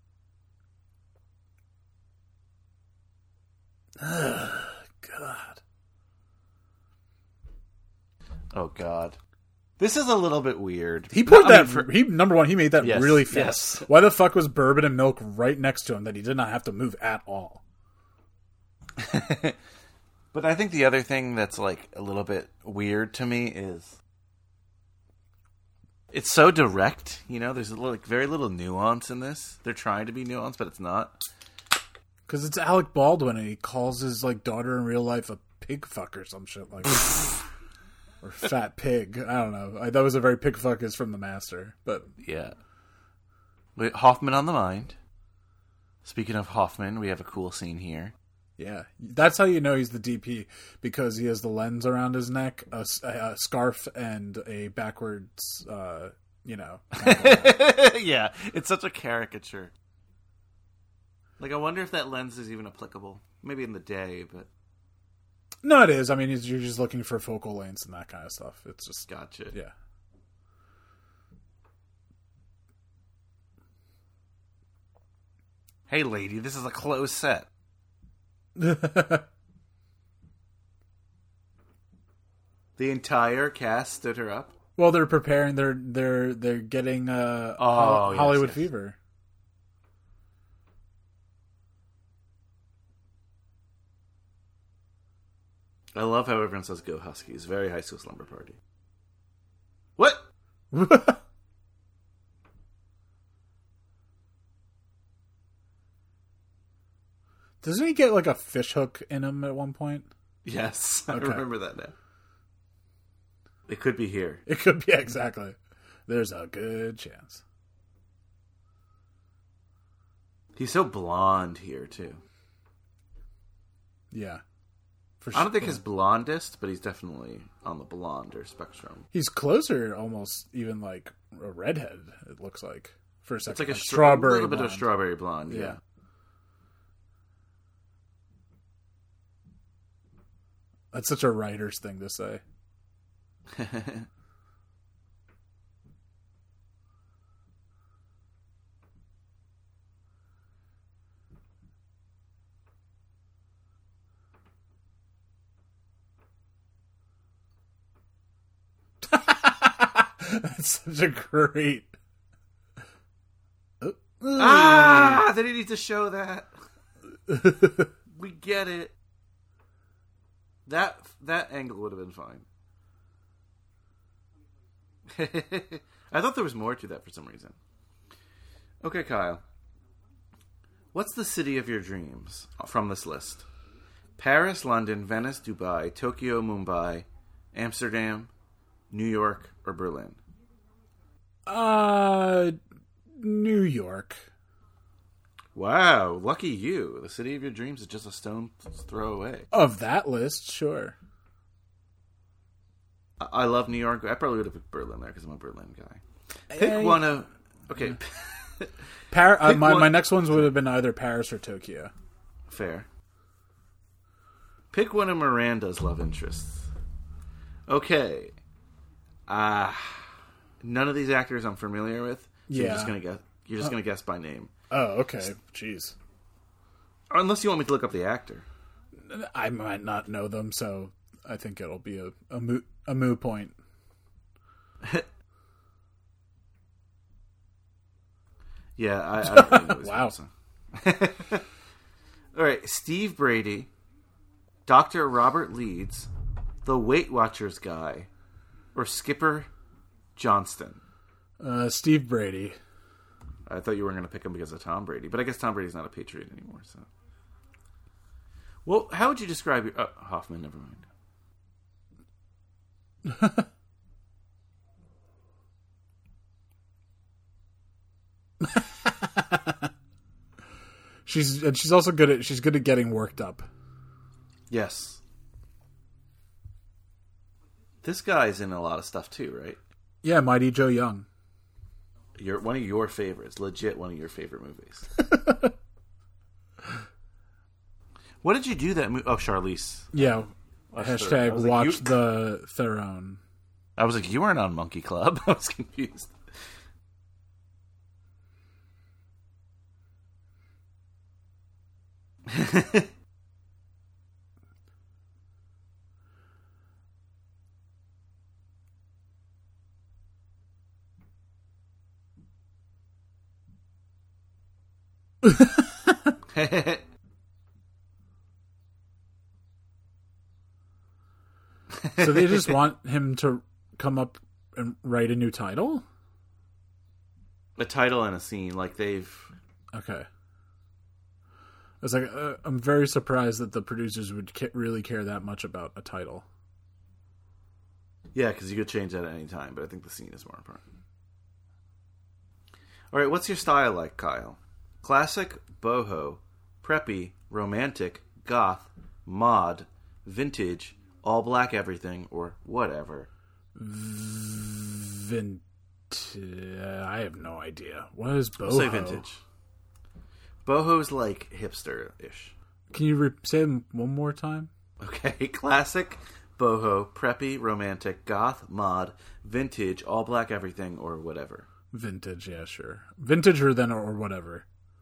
God. Oh, God. This is a little bit weird. He put number one, he made that really fast. Yes. Why the fuck was bourbon and milk right next to him that he did not have to move at all? But I think the other thing that's like a little bit weird to me is it's so direct. You know, there's very little nuance in this. They're trying to be nuanced, but it's not. Because it's Alec Baldwin and he calls his daughter in real life a pig fuck or some shit like that. Or Fat Pig. I don't know. That was a very pig fuck is from the master. But Yeah. Wait, Hoffman on the mind. Speaking of Hoffman, we have a cool scene here. yeah, that's how you know he's the DP, because he has the lens around his neck, a scarf, and a backwards, Yeah, it's such a caricature. Like, I wonder if that lens is even applicable. Maybe in the day, but... No, it is. I mean, you're just looking for focal lengths and that kind of stuff. It's just... Gotcha. Yeah. Hey, lady, this is a closed set. The entire cast stood her up? Well, they're preparing. They're getting Hollywood yes. Fever. I love how everyone says "Go Huskies." Very High School Slumber Party. What? Doesn't he get like a fish hook in him at one point? Yes, I Okay. remember that now. It could be here. It could be, exactly. There's a good chance. He's so blonde here too. Yeah. For I don't think sure. his blondest, but he's definitely on the blonder spectrum. He's closer, almost even like a redhead. It looks like for a second. It's like a strawberry, a little bit of blonde. strawberry blonde. Yeah. That's such a writer's thing to say. That's such a great. Ah, they didn't need to show that. We get it. That angle would have been fine. I thought there was more to that for some reason. Okay, Kyle. What's the city of your dreams from this list? Paris, London, Venice, Dubai, Tokyo, Mumbai, Amsterdam, New York, or Berlin? New York. Wow, lucky you. The city of your dreams is just a stone's throw away. Of that list, sure. I love New York. I probably would have picked Berlin there because I'm a Berlin guy. Pick one of... Okay. My next ones would have been either Paris or Tokyo. Fair. Pick one of Miranda's love interests. Okay. None of these actors I'm familiar with. So Yeah. You're just gonna guess by name. Oh, okay. Jeez. Unless you want me to look up the actor. I might not know them, so I think it'll be a moot point. Yeah, I don't really know these Wow. people, so. All right, Steve Brady, Dr. Robert Leeds, the Weight Watchers guy, or Skipper Johnston. Steve Brady. I thought you were going to pick him because of Tom Brady, but I guess Tom Brady's not a Patriot anymore. So, well, how would you describe your Hoffman? Never mind. She's also good at getting worked up. Yes, this guy's in a lot of stuff too, right? Yeah, Mighty Joe Young. You're one of your favorites, legit one of your favorite movies. What did you do that movie? Oh, Charlize. Yeah. I Hashtag was like, watch the Theron. I was like, you weren't on Monkey Club. I was confused. So they just want him to come up and write a new title? A title and a scene, like they've... Okay. I was like, I'm very surprised that the producers would really care that much about a title. Yeah, because you could change that at any time, but I think the scene is more important. All right, what's your style like, Kyle? Classic, boho, preppy, romantic, goth, mod, vintage, all black everything, or whatever? I have no idea. What is boho? I'll say vintage. Boho's like hipster-ish. Can you say them one more time? Okay, classic, boho, preppy, romantic, goth, mod, vintage, all black everything, or whatever. Vintage, yeah, sure. Vintage or whatever.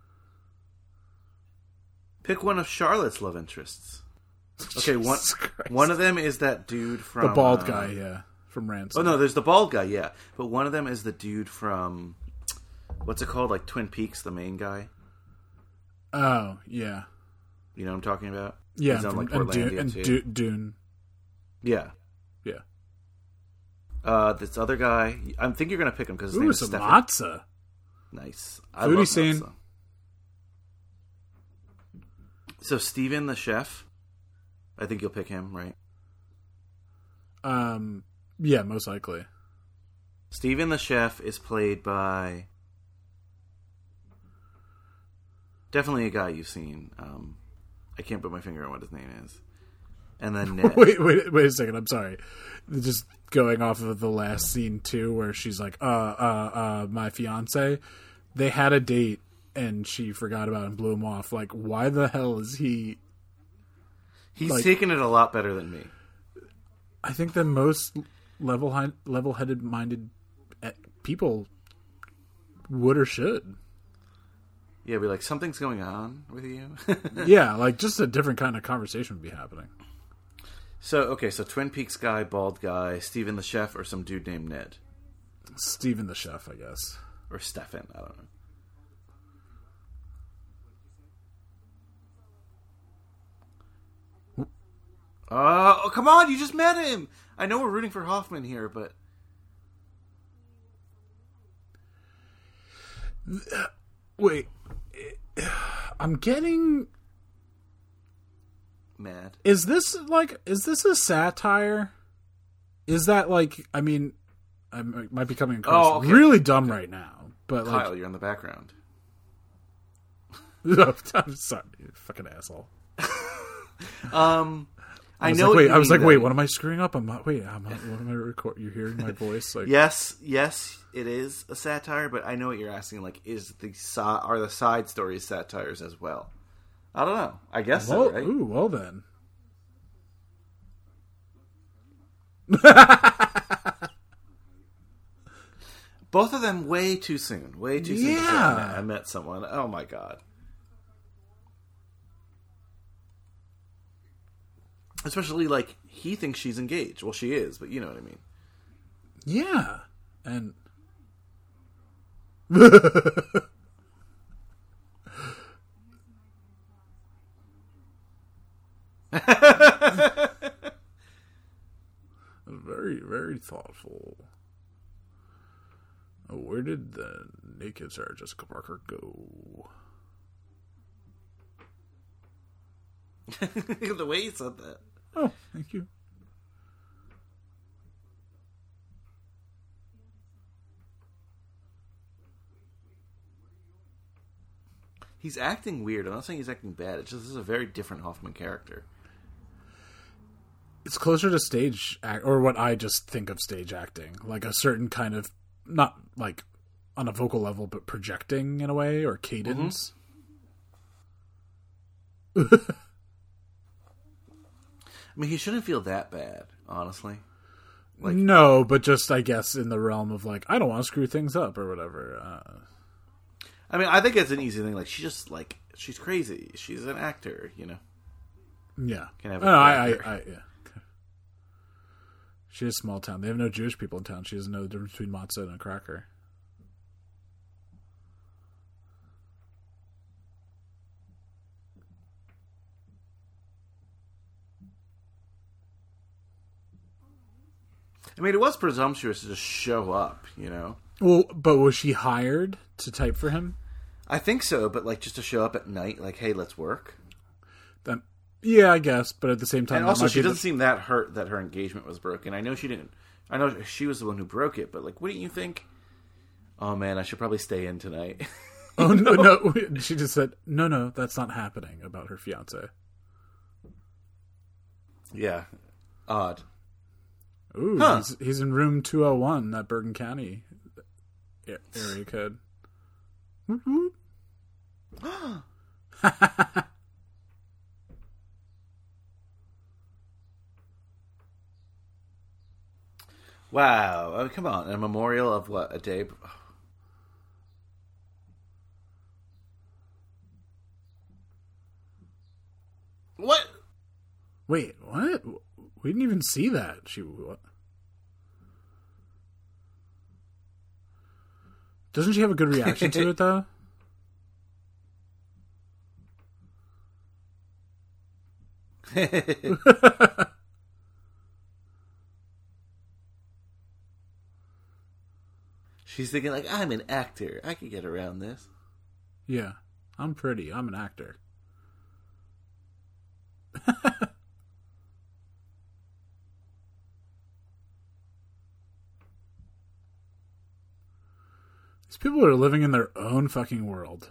Pick one of Charlotte's love interests. Okay, one of them is that dude from... The bald guy, yeah. From Ransom. Oh, no, there's the bald guy, yeah. But one of them is the dude from... What's it called? Like Twin Peaks, the main guy? Oh, yeah. You know what I'm talking about? Yeah, He's on, like, Portlandia, too. Dune. Yeah. Yeah. This other guy... I think you're going to pick him because his Ooh, name is some Stefan. matzah. Nice. I Foodie love scene. matzah. So, Steven the chef... I think you'll pick him, right? Yeah, most likely. Steven the chef is played by definitely a guy you've seen. I can't put my finger on what his name is. And then Ned. wait a second. I'm sorry. Just going off of the last scene too, where she's like, my fiance. They had a date and she forgot about it and blew him off. Like, why the hell is he? He's like, taken it a lot better than me. I think that most level-headed minded people would or should. Yeah, be like, something's going on with you. Yeah, like just a different kind of conversation would be happening. So Twin Peaks guy, bald guy, Steven the chef, or some dude named Ned? Steven the chef, I guess. Or Stefan, I don't know. Oh, come on, you just met him! I know we're rooting for Hoffman here, but... Wait. I'm getting... mad. Is this a satire? Is that like, I mean, I might be coming across really dumb right now, but Kyle, like... you're in the background. I'm sorry, you fucking asshole. I know. I was like, wait, what am I screwing up? What am I recording? You're hearing my voice? Like, yes, it is a satire, but I know what you're asking. Like, are the side stories satires as well? I don't know. I guess so, right? Ooh, well then. Both of them way too soon. Way too soon. Yeah. I met someone. Oh my god. Especially, like, he thinks she's engaged. Well, she is, but you know what I mean. Yeah. And... Very, very thoughtful. Oh, where did the naked Sarah Jessica Parker go? The way you said that. Oh, thank you. He's acting weird. I'm not saying he's acting bad. It's just this is a very different Hoffman character. It's closer to stage act, or what I just think of stage acting, like a certain kind of, not like on a vocal level, but projecting in a way, or cadence. Mm-hmm. I mean, he shouldn't feel that bad, honestly. Like, no, but just, I guess, in the realm of, like, I don't want to screw things up, or whatever. I mean, I think it's an easy thing. Like, she's crazy. She's an actor, you know? Yeah. Can have yeah. She is small town. They have no Jewish people in town. She doesn't know the difference between matzah and a cracker. I mean, it was presumptuous to just show up, you know? Well, but was she hired to type for him? I think so, but, like, just to show up at night, like, hey, let's work. Then, Yeah, I guess, but at the same time, And also, she doesn't seem that hurt that her engagement was broken. I know she didn't. I know she was the one who broke it, but like, wouldn't you think? Oh man, I should probably stay in tonight. Oh no! She just said, "No, that's not happening." About her fiance. Yeah, odd. Ooh, he's in room 201, that Bergen County area code. Wow! Oh, come on, a memorial of what? A day. What? Wait, what? We didn't even see that. What? Doesn't she have a good reaction to it, though? She's thinking, like, I'm an actor. I could get around this. Yeah. I'm pretty. I'm an actor. These people are living in their own fucking world.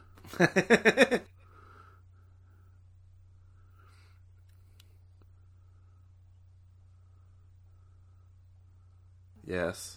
Yes.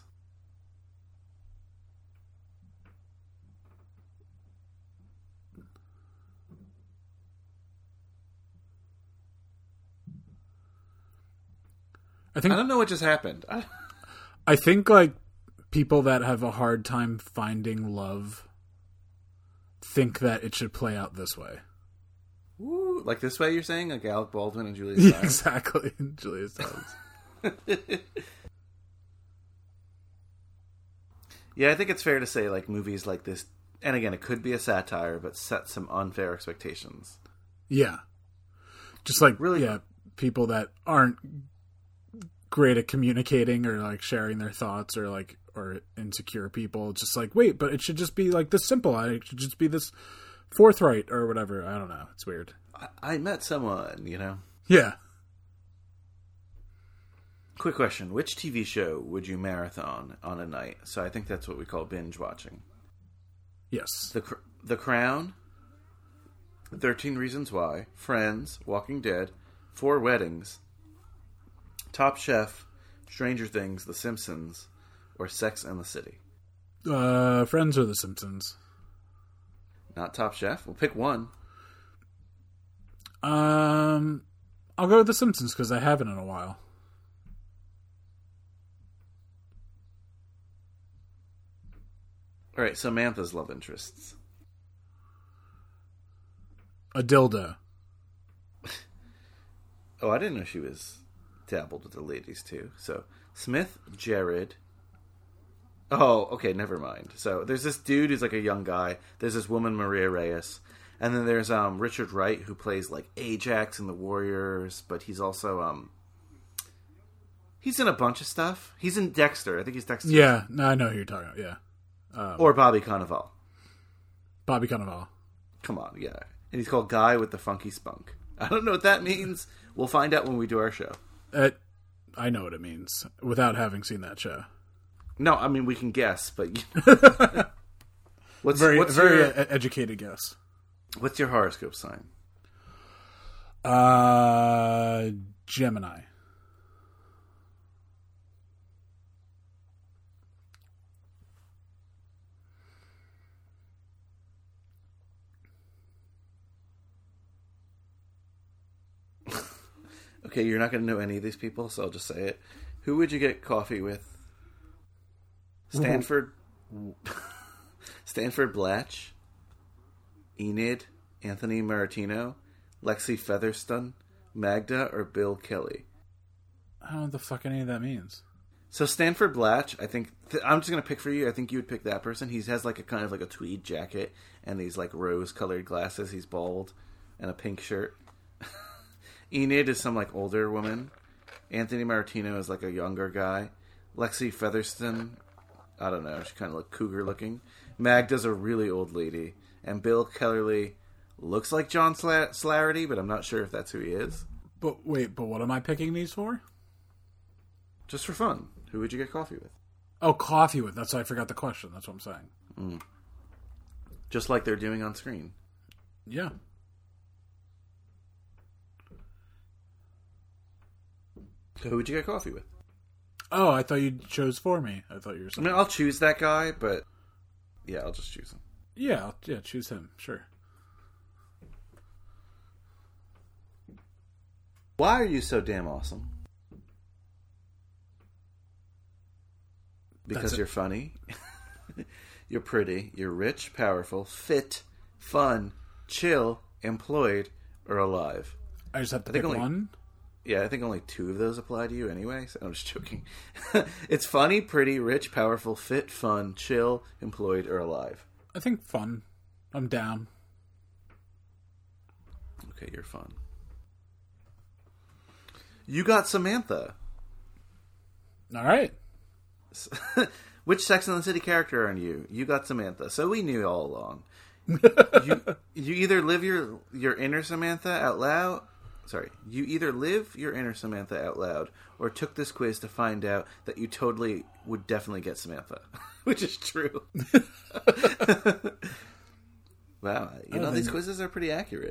I don't know what just happened. I think, like, people that have a hard time finding love think that it should play out this way. Ooh, like this way, you're saying? Like Alec Baldwin and Julia Stiles? Exactly. Julia Stiles. Yeah, I think it's fair to say, like, movies like this, and again, it could be a satire, but set some unfair expectations. Yeah. Just like, really, yeah, people that aren't great at communicating or like sharing their thoughts or insecure people. Just like, wait, but it should just be like this simple. It should just be this forthright or whatever. I don't know. It's weird. I met someone, you know? Yeah. Quick question. Which TV show would you marathon on a night? So I think that's what we call binge watching. Yes. The Crown, 13 Reasons Why, Friends, Walking Dead, 4 Weddings, Top Chef, Stranger Things, The Simpsons, or Sex and the City? Friends or The Simpsons? Not Top Chef. We'll pick one. I'll go with The Simpsons because I haven't in a while. All right, Samantha's love interests. A dildo. Oh, I didn't know she was dabbled with the ladies too. So Smith, Jared. Oh, okay, never mind. So there's this dude who's like a young guy. There's this woman, Maria Reyes, and then there's Richard Wright, who plays like Ajax in the Warriors, but he's also he's in a bunch of stuff. He's in Dexter. I think he's Dexter. Yeah, no, I know who you're talking about. Yeah. Or Bobby Cannavale. Bobby Cannavale. Come on, yeah. And he's called Guy with the Funky Spunk. I don't know what that means. We'll find out when we do our show. I know what it means without having seen that show. No, I mean, we can guess, but... what's very your educated guess. What's your horoscope sign? Gemini. Okay, you're not going to know any of these people, so I'll just say it. Who would you get coffee with? Stanford Blatch, Enid, Anthony Martino, Lexi Featherston, Magda, or Bill Kelly? I don't know what the fuck any of that means. So Stanford Blatch, I think... I'm just going to pick for you. I think you would pick that person. He has like a kind of like a tweed jacket and these like rose-colored glasses. He's bald and a pink shirt. Enid is some like older woman. Anthony Martino is like a younger guy. Lexi Featherston, I don't know, she kind of like cougar looking. Magda's a really old lady. And Bill Kelly looks like John Slarity, but I'm not sure if that's who he is. But what am I picking these for? Just for fun. Who would you get coffee with? Oh, coffee with. That's why I forgot the question. That's what I'm saying. Just like they're doing on screen. Yeah. So who would you get coffee with? Oh, I thought you chose for me. I thought you were I saying. mean, I'll choose that guy, but yeah, I'll just choose him. Yeah, choose him. Sure. Why are you so damn awesome? Because you're funny, you're pretty, you're rich, powerful, fit, fun, chill, employed, or alive. I just have to pick one? Yeah, I think only 2 of those apply to you anyway, so I'm just joking. It's funny, pretty, rich, powerful, fit, fun, chill, employed, or alive. I think fun. I'm down. Okay, you're fun. You got Samantha. All right. Which Sex and the City character are you? You got Samantha. So we knew all along. You either live your inner Samantha out loud. Sorry. You either live your inner Samantha out loud or took this quiz to find out that you totally would definitely get Samantha. Which is true. Wow. You know, these quizzes are pretty accurate.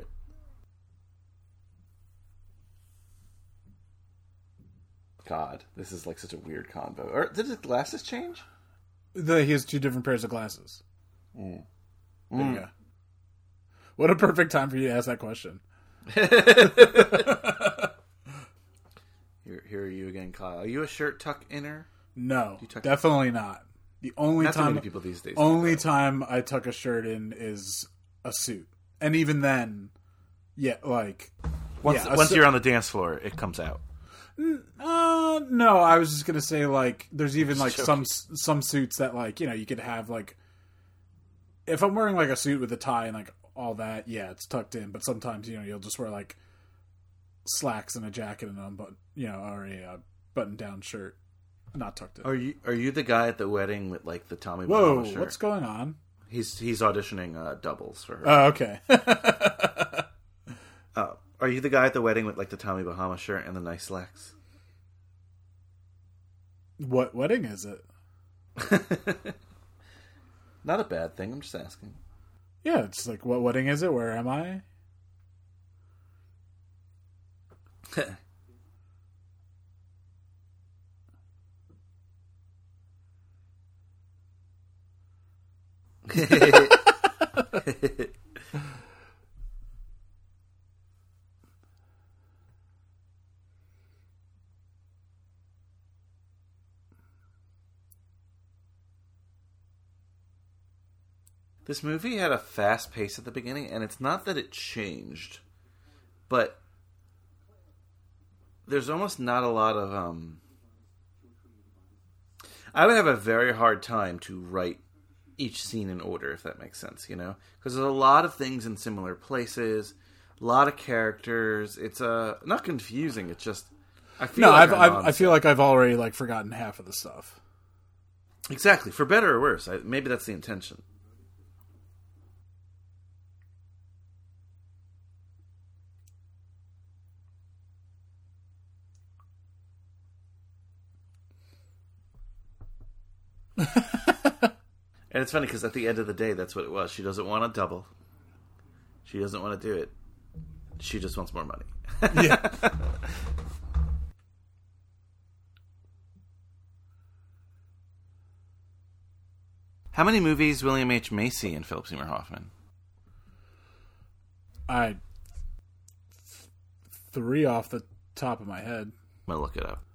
God, this is like such a weird combo. Or did his glasses change? He has 2 different pairs of glasses. There you go. What a perfect time for you to ask that question. Here are you again, Kyle. Are you a shirt tuck inner? No, definitely not. The only not time, too many people these days. Only time I tuck a shirt in is a suit, and even then, like once you're on the dance floor, it comes out. No, I was just gonna say, like, there's even like some suits that, like, you know, you could have, like, if I'm wearing like a suit with a tie and like all that, yeah, it's tucked in. But sometimes, you know, you'll just wear like slacks and a jacket and or a button down shirt, not tucked in. Are you the guy at the wedding with like the Tommy Bahama shirt? Whoa, what's going on? He's auditioning doubles for her. Oh, okay. Are you the guy at the wedding with like the Tommy Bahama shirt and the nice slacks? What wedding is it? Not a bad thing. I'm just asking. Yeah, it's like, what wedding is it? Where am I? This movie had a fast pace at the beginning, and it's not that it changed, but there's almost not a lot of I would have a very hard time to write each scene in order, if that makes sense, you know? Because there's a lot of things in similar places, a lot of characters. It's not confusing, it's just I feel I feel like I've already like forgotten half of the stuff. Exactly, for better or worse. Maybe that's the intention. And it's funny because at the end of the day, that's what it was. She doesn't want a double. She doesn't want to do it. She just wants more money. Yeah. How many movies William H. Macy and Philip Seymour Hoffman? 3 off the top of my head. I'm going to look it up.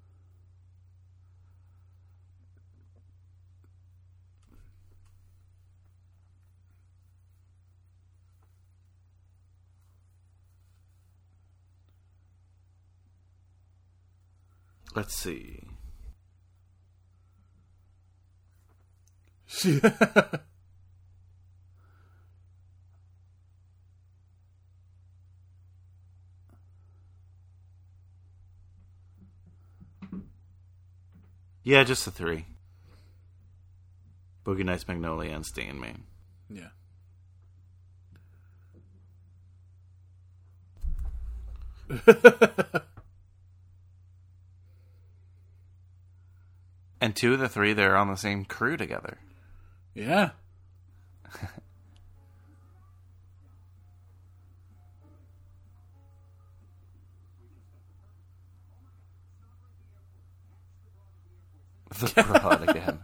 Let's see. Yeah, just the 3. Boogie Nights, Magnolia, and Stay in Maine. Yeah. And 2 of the 3, they're on the same crew together. Yeah. The broad again.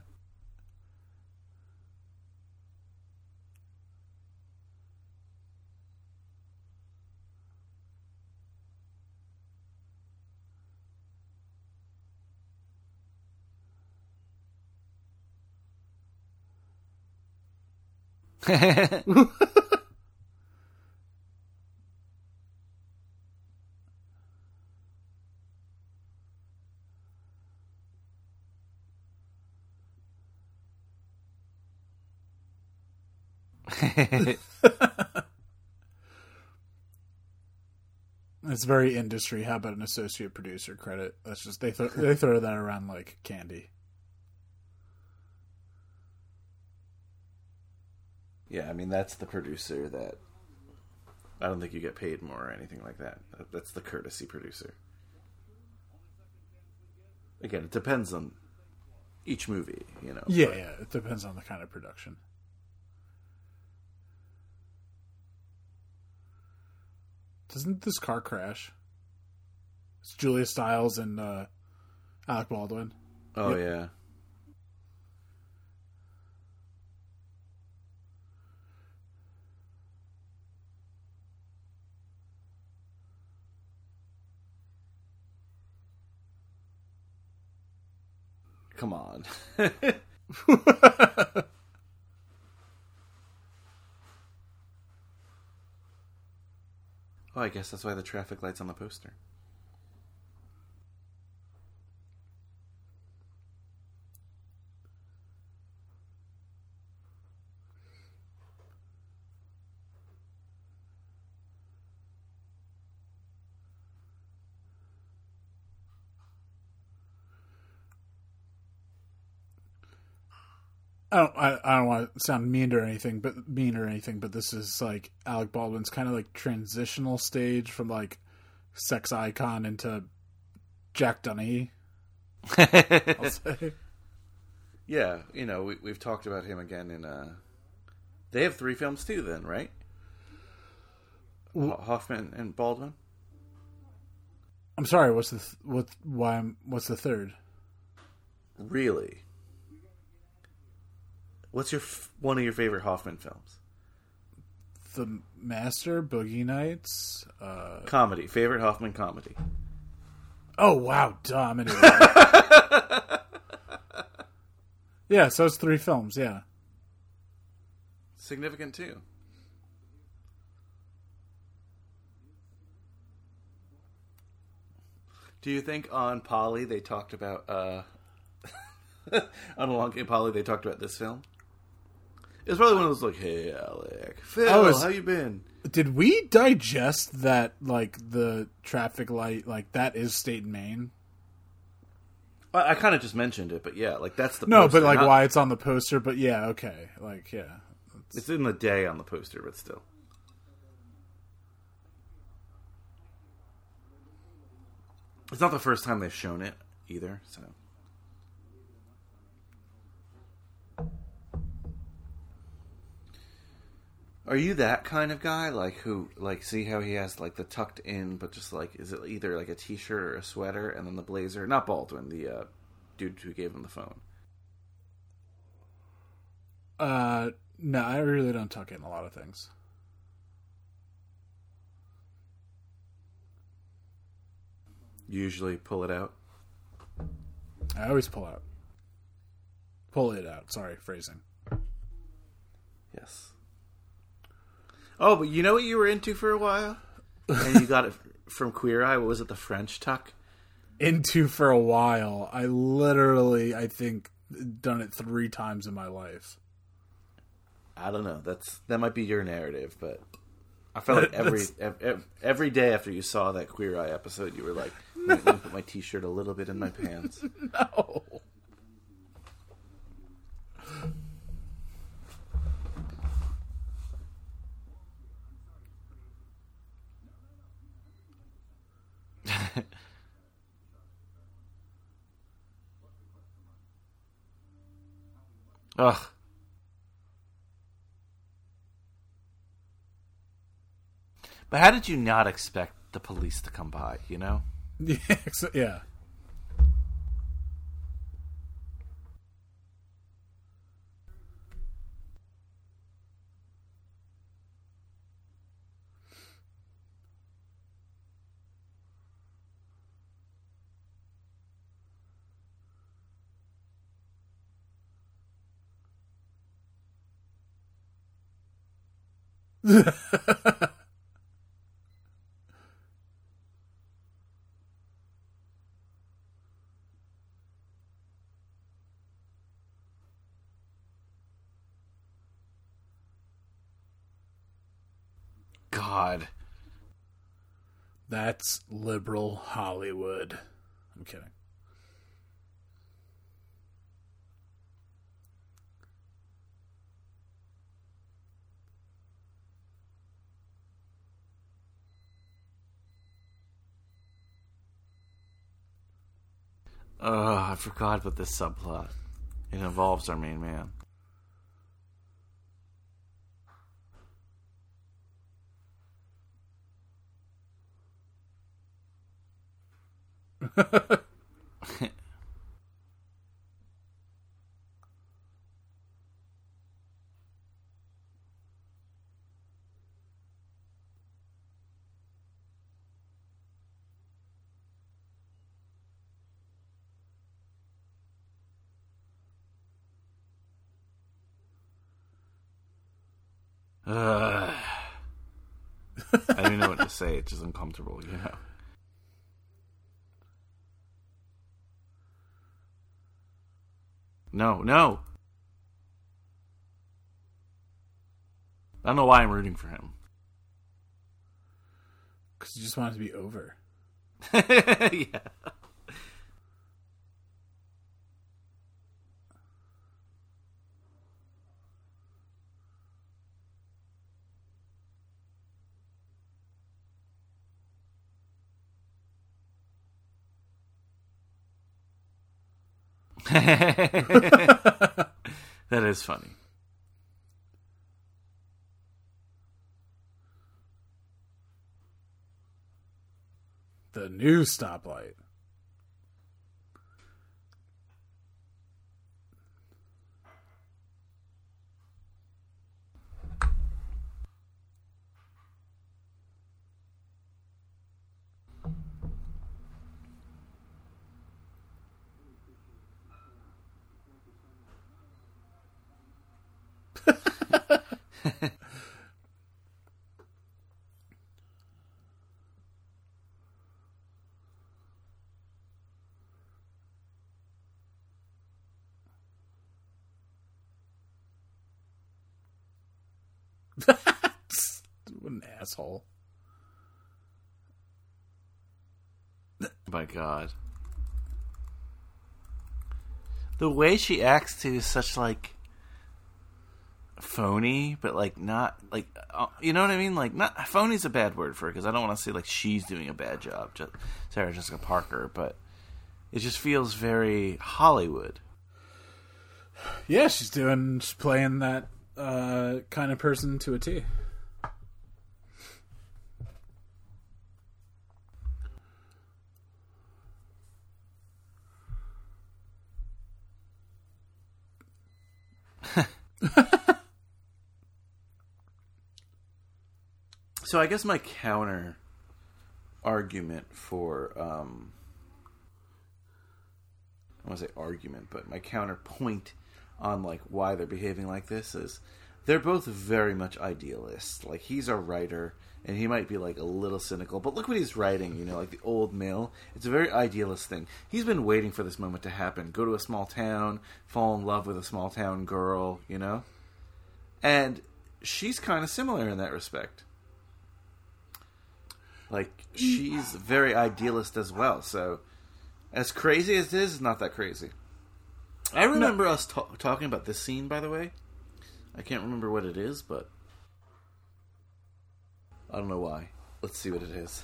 It's very industry. How about an associate producer credit? That's just they throw that around like candy. Yeah, I mean, that's the producer that... I don't think you get paid more or anything like that. That's the courtesy producer. Again, it depends on each movie, you know. Yeah, yeah. It depends on the kind of production. Doesn't this car crash? It's Julia Stiles and Alec Baldwin. Oh, Yep. yeah. Come on. Oh, I guess that's why the traffic light's on the poster. I don't want to sound mean or anything, but this is like Alec Baldwin's kind of like transitional stage from like sex icon into Jack Donaghy. I'll say. Yeah, you know, we've talked about him again in... They have 3 films too then, right? Hoffman and Baldwin? I'm sorry, what's the third? Really? What's one of your favorite Hoffman films? The Master, Boogie Nights. Comedy. Favorite Hoffman comedy. Oh, wow. Dominating. Yeah, so it's 3 films, yeah. Significant too. Do you think on Polly they talked about... on Along Came Polly they talked about this film? It's probably one of those like, hey, Alec, Phil, how you been? Did we digest that, like, the traffic light, like, that is State and Maine? I kind of just mentioned it, but yeah, like, that's the No, poster, but, like, why it's on the poster, but yeah, okay. Like, yeah. It's in the day on the poster, but still. It's not the first time they've shown it, either, so... Are you that kind of guy, like, who, like, see how he has, like, the tucked in, but just, like, is it either, like, a t-shirt or a sweater, and then the blazer? Not Baldwin, the, dude who gave him the phone. No, I really don't tuck in a lot of things. You usually pull it out? I always pull out. Pull it out, sorry, phrasing. Yes. Oh, but you know what you were into for a while? And you got it from Queer Eye? What was it, the French tuck? Into for a while. I literally, I think, done it 3 times in my life. I don't know. That might be your narrative, but I felt like every day after you saw that Queer Eye episode, you were like, let me put my t-shirt a little bit in my pants. No. Ugh. But how did you not expect the police to come by, you know? Yeah. God. That's liberal Hollywood. I'm kidding. I forgot about this subplot. It involves our main man. I don't even know what to say. It's just uncomfortable, you know. No. I don't know why I'm rooting for him. Because you just want it to be over. Yeah. That is funny. The new stoplight. What an asshole. My God. The way she acts too is such like phony, but like not like you know what I mean? Like not phony's a bad word for it because I don't want to say like she's doing a bad job, Sarah Jessica Parker, but it just feels very Hollywood. Yeah, she's playing that kind of person to a T. So I guess my counter argument for I want to say argument, but my counterpoint on like why they're behaving like this is they're both very much idealists. Like he's a writer and he might be like a little cynical, but look what he's writing, you know, like the Old Mill. It's a very idealist thing. He's been waiting for this moment to happen. Go to a small town, fall in love with a small town girl, you know? And she's kind of similar in that respect. Like, she's very idealist as well, so as crazy as it is, it's not that crazy. I remember us talking about this scene, by the way. I can't remember what it is, but I don't know why. Let's see what it is.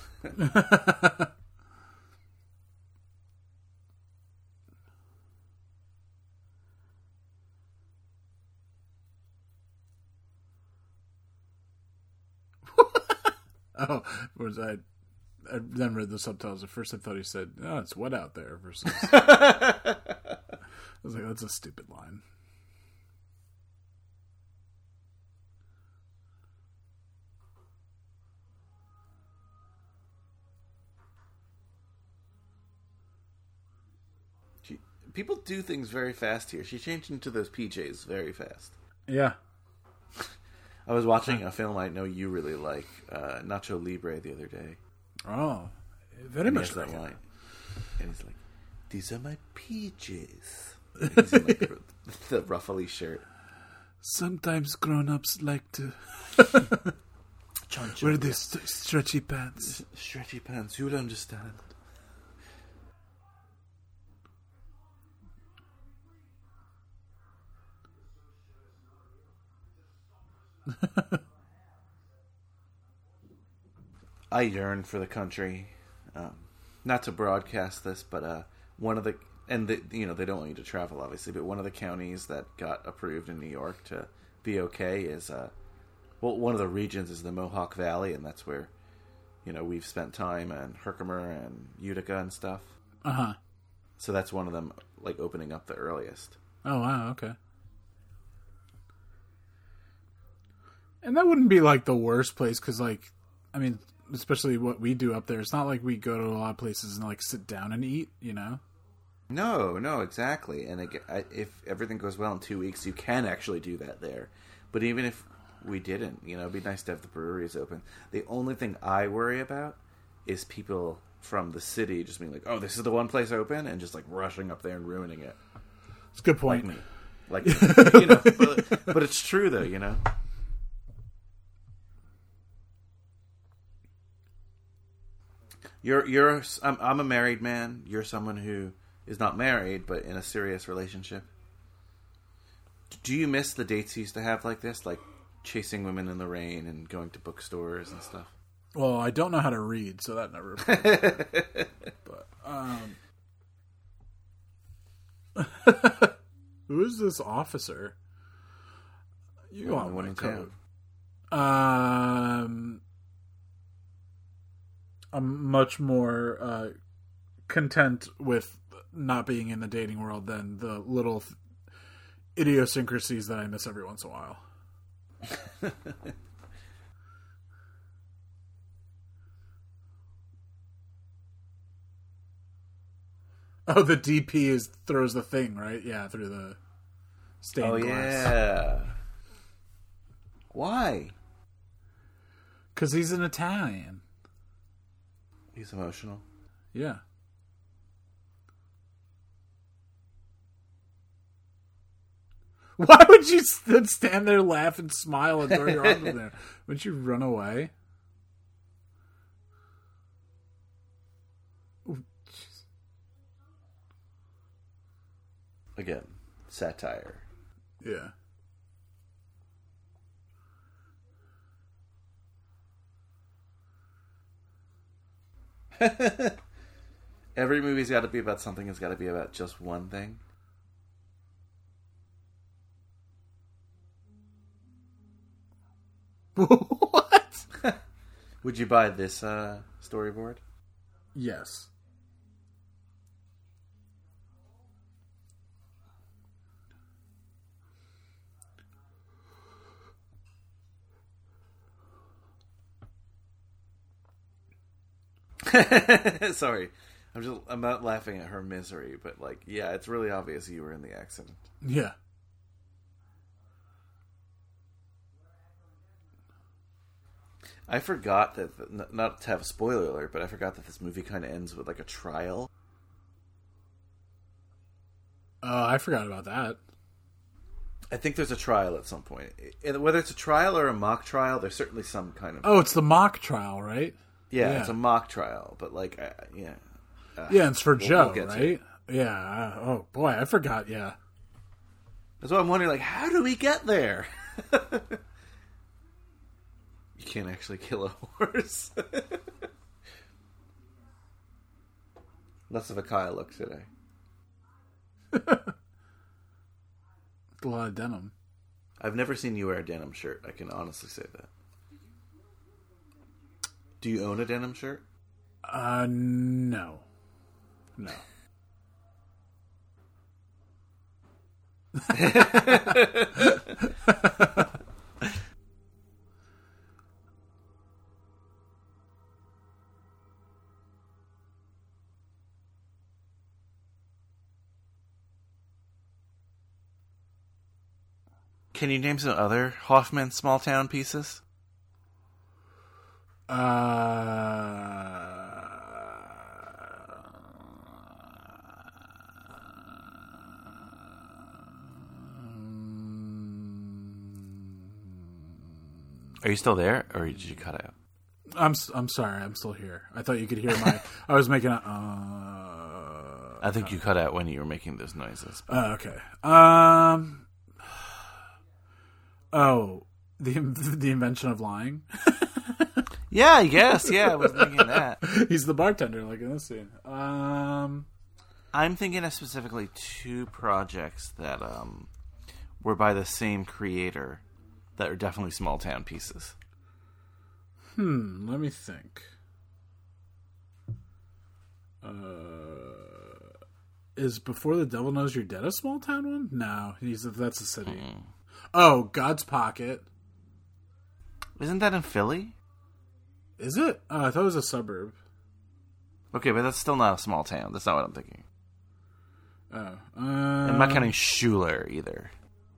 Oh, was I then read the subtitles. At first I thought he said, "Oh, it's wet out there," versus I was like, that's a stupid line. People do things very fast here. She changed into those PJs very fast. Yeah. I was watching a film I know you really like, Nacho Libre, the other day. Oh, very And he much has that like it. line. And he's like, "These are my PJs." And he's in like the ruffly shirt. Sometimes grown-ups like to wear these stretchy pants. Stretchy pants, you'll understand. I yearn for the country. Not to broadcast this, but one of the they don't want you to travel, obviously, but one of the counties that got approved in New York to be okay is one of the regions is the Mohawk Valley, and that's where we've spent time, and Herkimer and Utica and stuff. So that's one of them, like, opening up the earliest. Oh wow, okay. And that wouldn't be like the worst place, because, like, I mean, especially what we do up there, it's not like we go to a lot of places and like sit down and eat, No, exactly. And if everything goes well in 2 weeks, you can actually do that there. But even if we didn't, it'd be nice to have the breweries open. The only thing I worry about is people from the city just being like, "Oh, this is the one place open," and just like rushing up there and ruining it. It's a good point. Like me. But it's true though, I'm a married man. You're someone who is not married, but in a serious relationship. Do you miss the dates you used to have like this? Like chasing women in the rain and going to bookstores and stuff? Well, I don't know how to read, so that never... But, who is this officer? You want one in town. I'm much more content with not being in the dating world than the little idiosyncrasies that I miss every once in a while. Oh, the DP throws the thing, right? Yeah, through the stained glass. Yeah. Why? Because he's an Italian. He's emotional. Yeah. Why would you stand there, laugh, and smile and throw your arms in there? Wouldn't you run away? Again, satire. Yeah. Every movie's got to be about something. It's got to be about just one thing. What? Would you buy this storyboard? Yes. Sorry. I'm not laughing at her misery, but like, yeah, it's really obvious you were in the accident. Yeah. I forgot that, not to have a spoiler alert, but I forgot that this movie kind of ends with like a trial. I forgot about that. I think there's a trial at some point. Whether it's a trial or a mock trial, there's certainly some kind of... Oh, it's the mock trial, right? Yeah, it's a mock trial, but like, yeah. Yeah, it's for Joe, we'll right? Yeah. Oh, boy, I forgot, yeah. That's why I'm wondering, like, how do we get there? You can't actually kill a horse. Less of a Kyle look today. A lot of denim. I've never seen you wear a denim shirt. I can honestly say that. Do you own a denim shirt? No. Can you name some other Hoffman small town pieces? Are you still there, or did you cut out? I'm sorry. I'm still here. I thought you could hear my. I was making a. I think you cut out when you were making those noises. Okay. Oh, the invention of lying. Yeah, I guess. Yeah, I was thinking that. He's the bartender, like in this scene. I'm thinking of specifically two projects that were by the same creator that are definitely small town pieces. Let me think. Is Before the Devil Knows You're Dead a small town one? No, that's a city. Oh, God's Pocket. Isn't that in Philly? Is it? Oh, I thought it was a suburb. Okay, but that's still not a small town. That's not what I'm thinking. Oh. I'm not counting Schuler either.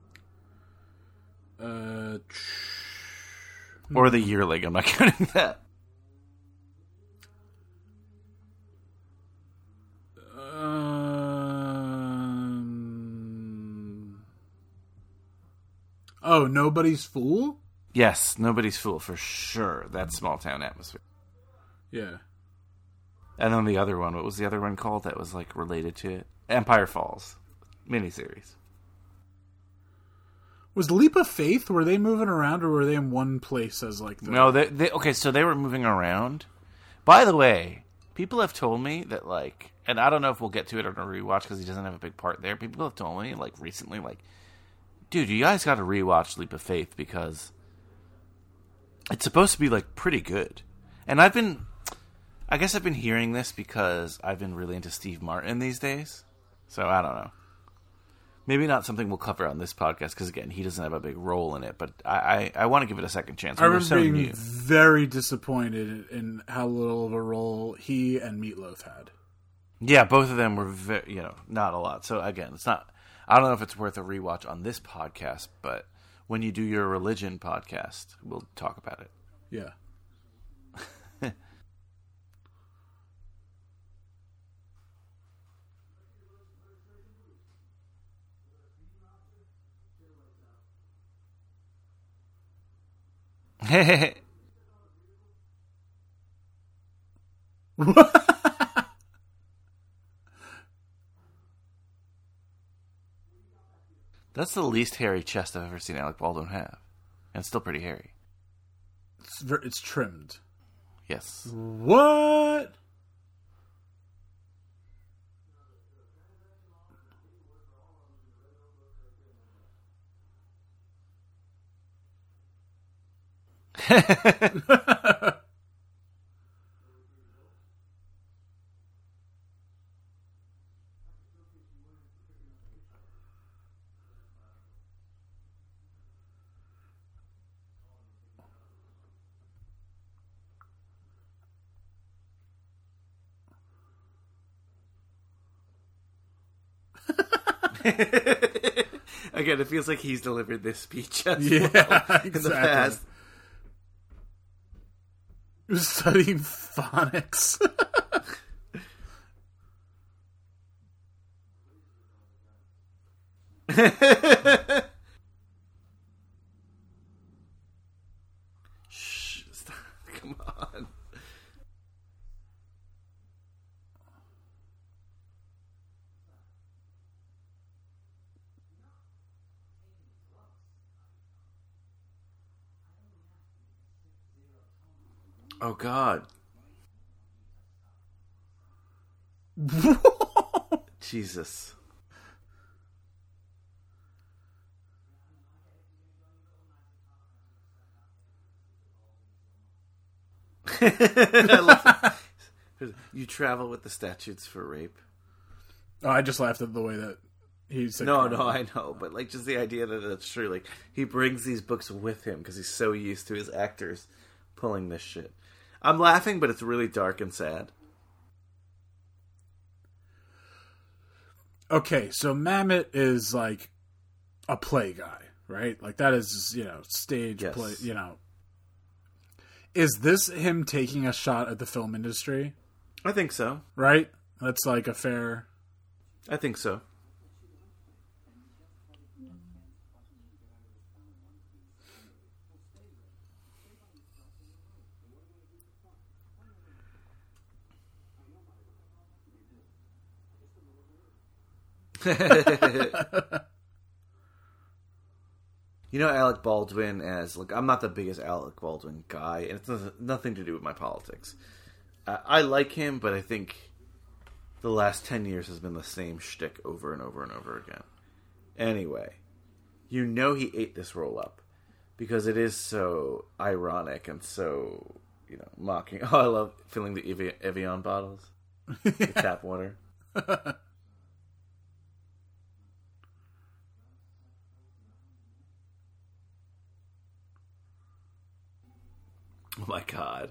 Or the Yearling. I'm not counting that. Oh, Nobody's Fool? Yes, Nobody's Fool for sure. That small town atmosphere. Yeah. And then the other one, what was the other one called that was like related to it? Empire Falls miniseries. Was Leap of Faith, were they moving around or were they in one place as like the... No, okay, so they were moving around. By the way, people have told me that like, and I don't know if we'll get to it on a rewatch because he doesn't have a big part there. People have told me like recently, like, dude, you guys got to rewatch Leap of Faith because it's supposed to be like pretty good. And I guess I've been hearing this because I've been really into Steve Martin these days. So I don't know. Maybe not something we'll cover on this podcast because, again, he doesn't have a big role in it. But I want to give it a second chance. I remember being very disappointed in how little of a role he and Meatloaf had. Yeah, both of them were, not a lot. So, again, it's not... I don't know if it's worth a rewatch on this podcast, but when you do your religion podcast, we'll talk about it. Yeah. That's the least hairy chest I've ever seen Alec Baldwin have. And it's still pretty hairy. It's trimmed. Yes. What? Again, it feels like he's delivered this speech as Yeah, well in exactly. the past. He was studying phonics. Shh, stop. Come on. Oh, God. Jesus. I love it. You travel with the statutes for rape. Oh, I just laughed at the way that he said. No, I know, but like just the idea that it's true. Like he brings these books with him because he's so used to his actors pulling this shit. I'm laughing, but it's really dark and sad. Okay, so Mamet is like a play guy, right? Like that is, stage play, Is this him taking a shot at the film industry? I think so. Right? That's like a fair... I think so. Alec Baldwin as... Look, I'm not the biggest Alec Baldwin guy, and it's nothing to do with my politics. I like him, but I think the last 10 years has been the same shtick over and over and over again. Anyway, he ate this roll up because it is so ironic and so, mocking. Oh, I love filling the Evian bottles with tap water. Oh my god.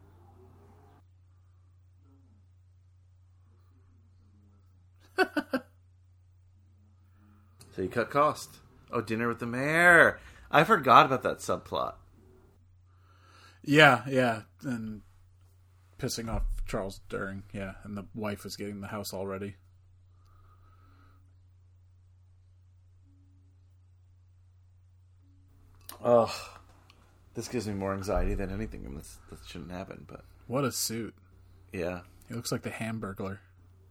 So you cut cost. Oh, dinner with the mayor. I forgot about that subplot. Yeah. And pissing off Charles During, and the wife was getting the house all ready. Oh, this gives me more anxiety than anything, and that shouldn't happen, but... What a suit. Yeah. He looks like the Hamburglar.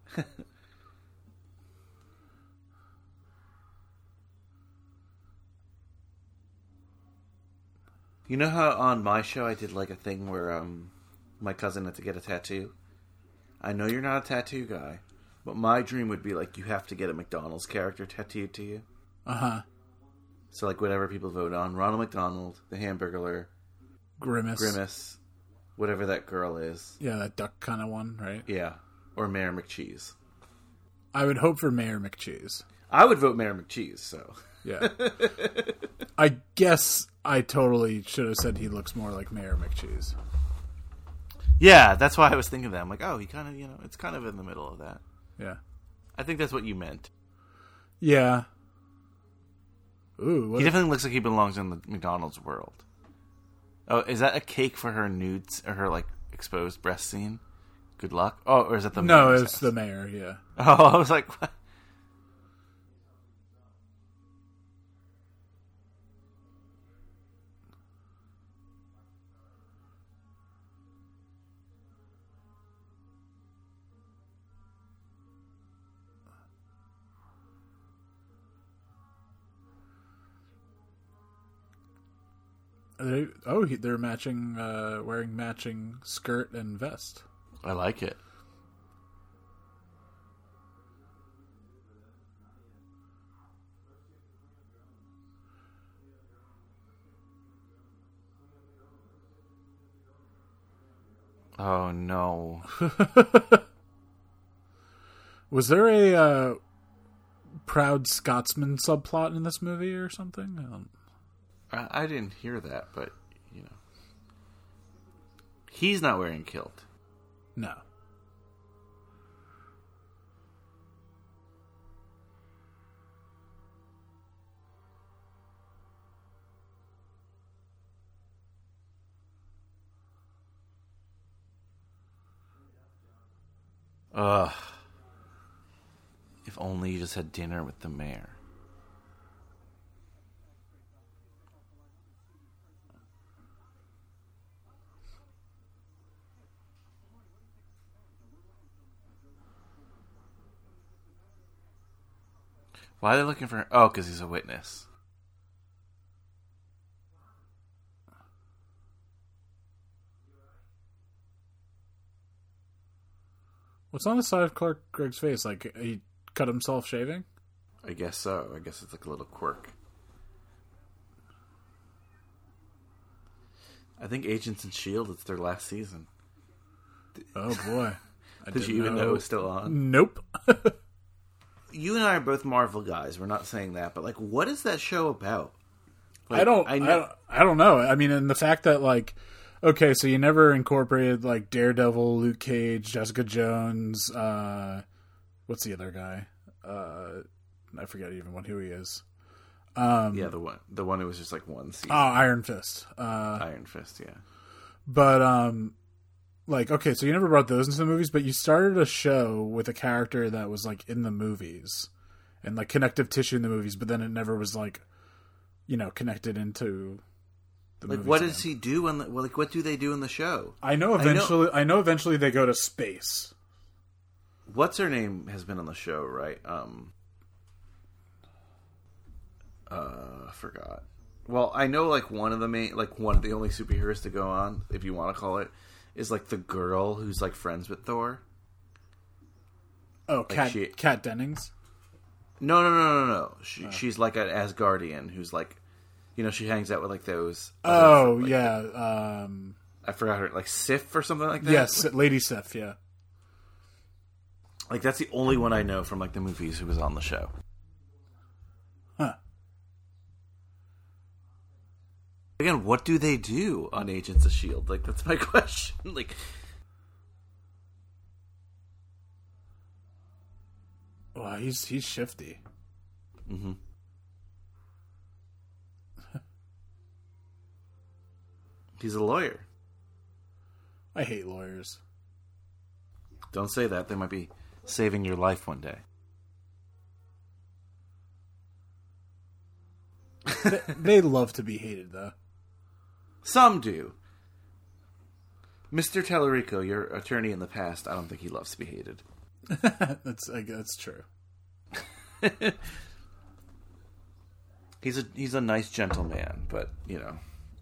You know how on my show I did like a thing where my cousin had to get a tattoo? I know you're not a tattoo guy, but my dream would be like you have to get a McDonald's character tattooed to you. Uh-huh. So like whatever people vote on, Ronald McDonald, the Hamburglar, Grimace, whatever that girl is. Yeah, that duck kind of one, right? Yeah, or Mayor McCheese. I would hope for Mayor McCheese. I would vote Mayor McCheese, so... Yeah. I guess I totally should have said he looks more like Mayor McCheese. Yeah, that's why I was thinking that. I'm like, oh, he kind of, it's kind of in the middle of that. Yeah. I think that's what you meant. Yeah. Ooh. He definitely looks like he belongs in the McDonald's world. Oh, is that a cake for her nudes, or her, exposed breast scene? Good luck. Oh, or is that the mayor? No, it's the mayor, yeah. Oh, I was like, what? They're matching, wearing matching skirt and vest. I like it. Oh no. Was there a proud Scotsman subplot in this movie or something? I didn't hear that, but, he's not wearing kilt. No. Ugh. If only you just had dinner with the mayor. Why are they looking for... Oh, because he's a witness. What's on the side of Clark Gregg's face? Like, he cut himself shaving? I guess so. I guess it's like a little quirk. I think Agents of S.H.I.E.L.D., it's their last season. Oh, boy. Did you even know it was still on? Nope. You and I are both Marvel guys. We're not saying that, but, like, what is that show about? Like, I don't know. I mean, and the fact that, like, okay, so you never incorporated, like, Daredevil, Luke Cage, Jessica Jones, what's the other guy? I forget even who he is. Yeah, the one who was just, like, one season. Oh, Iron Fist. Iron Fist, yeah. But, like, okay, so you never brought those into the movies, but you started a show with a character that was, like, in the movies. And, like, connective tissue in the movies, but then it never was, like, you know, connected into the like, movies. what again. does he do? What do they do in the show? I know eventually they go to space. What's her name has been on the show, right? I forgot. Well, I know, like, one of the only superheroes to go on, if you want to call it, is, like, the girl who's, like, friends with Thor. Oh, like Kat Dennings? No. She's, like, an Asgardian who's, like, you know, she hangs out with, like, those... Oh, like, yeah. I forgot her, like, Sif or something like that? Yes, Lady Sif, yeah. Like, that's the only one I know from, like, the movies who was on the show. Huh. Again, what do they do on Agents of S.H.I.E.L.D.? Like, that's my question. Like, well, he's shifty. mm-hmm. He's a lawyer. I hate lawyers. Don't say that. They might be saving your life one day. They love to be hated, though. Some do. Mr. Tellerico, your attorney in the past, I don't think he loves to be hated. That's true. He's a nice gentleman, but, you know.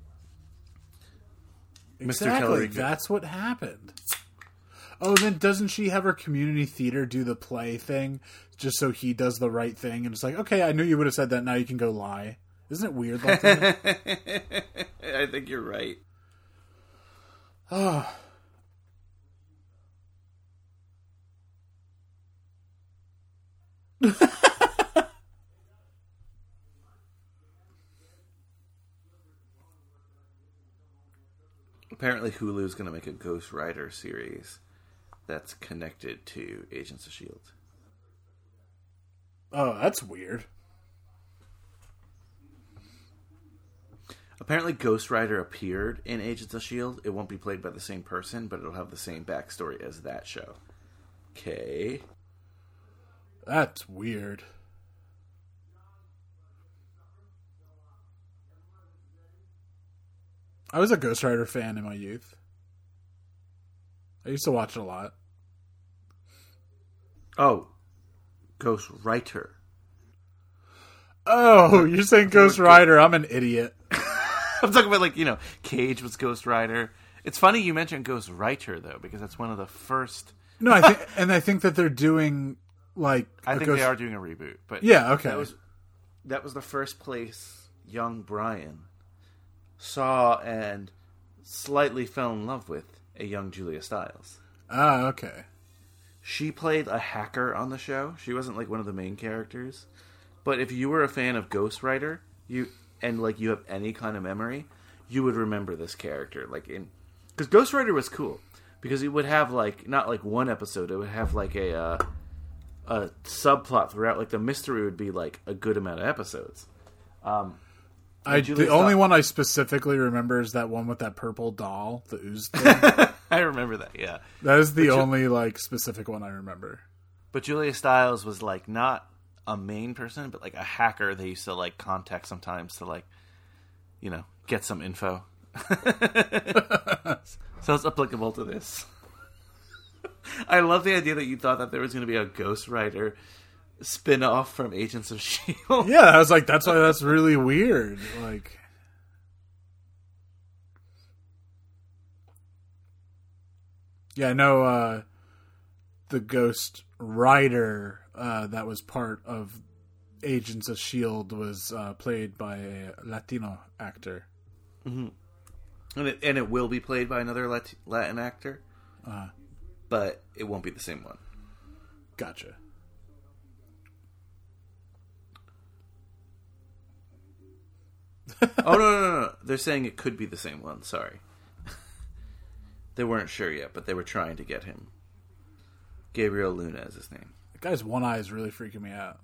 Exactly, that's what happened. Oh, then doesn't she have her community theater do the play thing just so he does the right thing? And it's like, okay, I knew you would have said that, now you can go lie. Isn't it weird like that? I think you're right. Oh. Apparently Hulu's going to make a Ghost Rider series that's connected to Agents of S.H.I.E.L.D. Oh, that's weird. Apparently Ghost Rider appeared in Agents of S.H.I.E.L.D. It won't be played by the same person, but it'll have the same backstory as that show. Okay. That's weird. I was a Ghost Rider fan in my youth. I used to watch it a lot. Oh. Ghost Writer. Oh, you're saying Ghost Rider. I'm an idiot. I'm talking about, like, you know, Cage was Ghost Rider. It's funny you mentioned Ghost Writer, though, because that's one of the first... No, I think that they're doing, like... I think they are doing a reboot. But yeah, okay. That was the first place young Brian saw and slightly fell in love with a young Julia Stiles. Ah, okay. She played a hacker on the show. She wasn't, like, one of the main characters. But if you were a fan of Ghost Rider, you have any kind of memory, you would remember this character. Because Ghost Rider was cool. Because it would have, like, not like one episode, it would have, like, a subplot throughout. Like, the mystery would be, like, a good amount of episodes. The only one I specifically remember is that one with that purple doll, the ooze thing. I remember that, yeah. That is the only, like, specific one I remember. But Julia Stiles was, like, not a main person, but, like, a hacker they used to, like, contact sometimes to, like, you know, get some info. So it's applicable to this. I love the idea that you thought that there was going to be a Ghost Rider spin-off from Agents of S.H.I.E.L.D. Yeah, I was like, that's why that's really weird. Like, yeah, I know the Ghost Rider that was part of Agents of S.H.I.E.L.D. was played by a Latino actor. Mm-hmm. And it will be played by another Latin actor, but it won't be the same one. Gotcha. Oh, no. They're saying it could be the same one. Sorry. They weren't sure yet, but they were trying to get him. Gabriel Luna is his name. The guy's one eye is really freaking me out.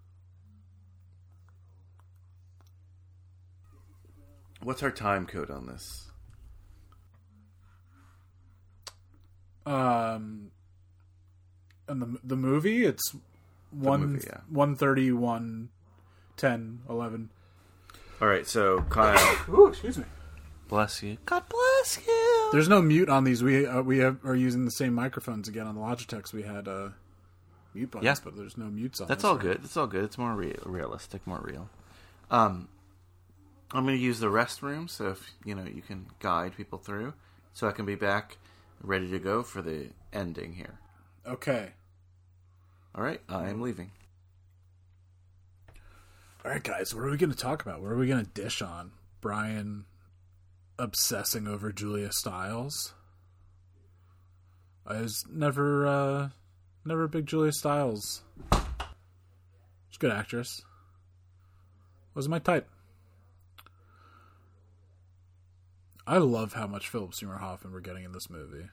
What's our time code on this? And the movie, it's 1:30, 1:10, 11. All right, so Kyle. Ooh, excuse me. Bless you. God bless you. There's no mute on these. We are using the same microphones again on the Logitechs. We had mute buttons, but there's no mutes on. That's all good. It's all good. It's more realistic, more real. I'm going to use the restroom, so if you can guide people through, so I can be back ready to go for the ending here. Okay. All right, I am leaving. All right, guys, what are we going to talk about? What are we going to dish on? Brian obsessing over Julia Stiles. I was never a big Julia Stiles. She's a good actress. Wasn't my type. I love how much Philip Seymour Hoffman we're getting in this movie.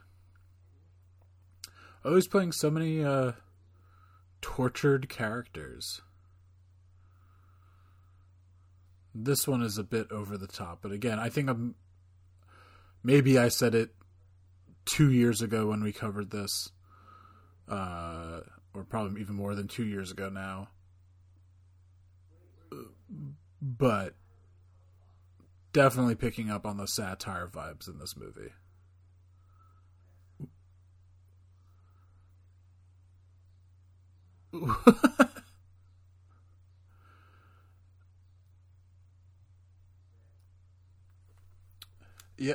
Oh, he's playing so many tortured characters. This one is a bit over the top, but again, I think maybe I said it 2 years ago when we covered this, or probably even more than 2 years ago now. But definitely picking up on the satire vibes in this movie. Yeah.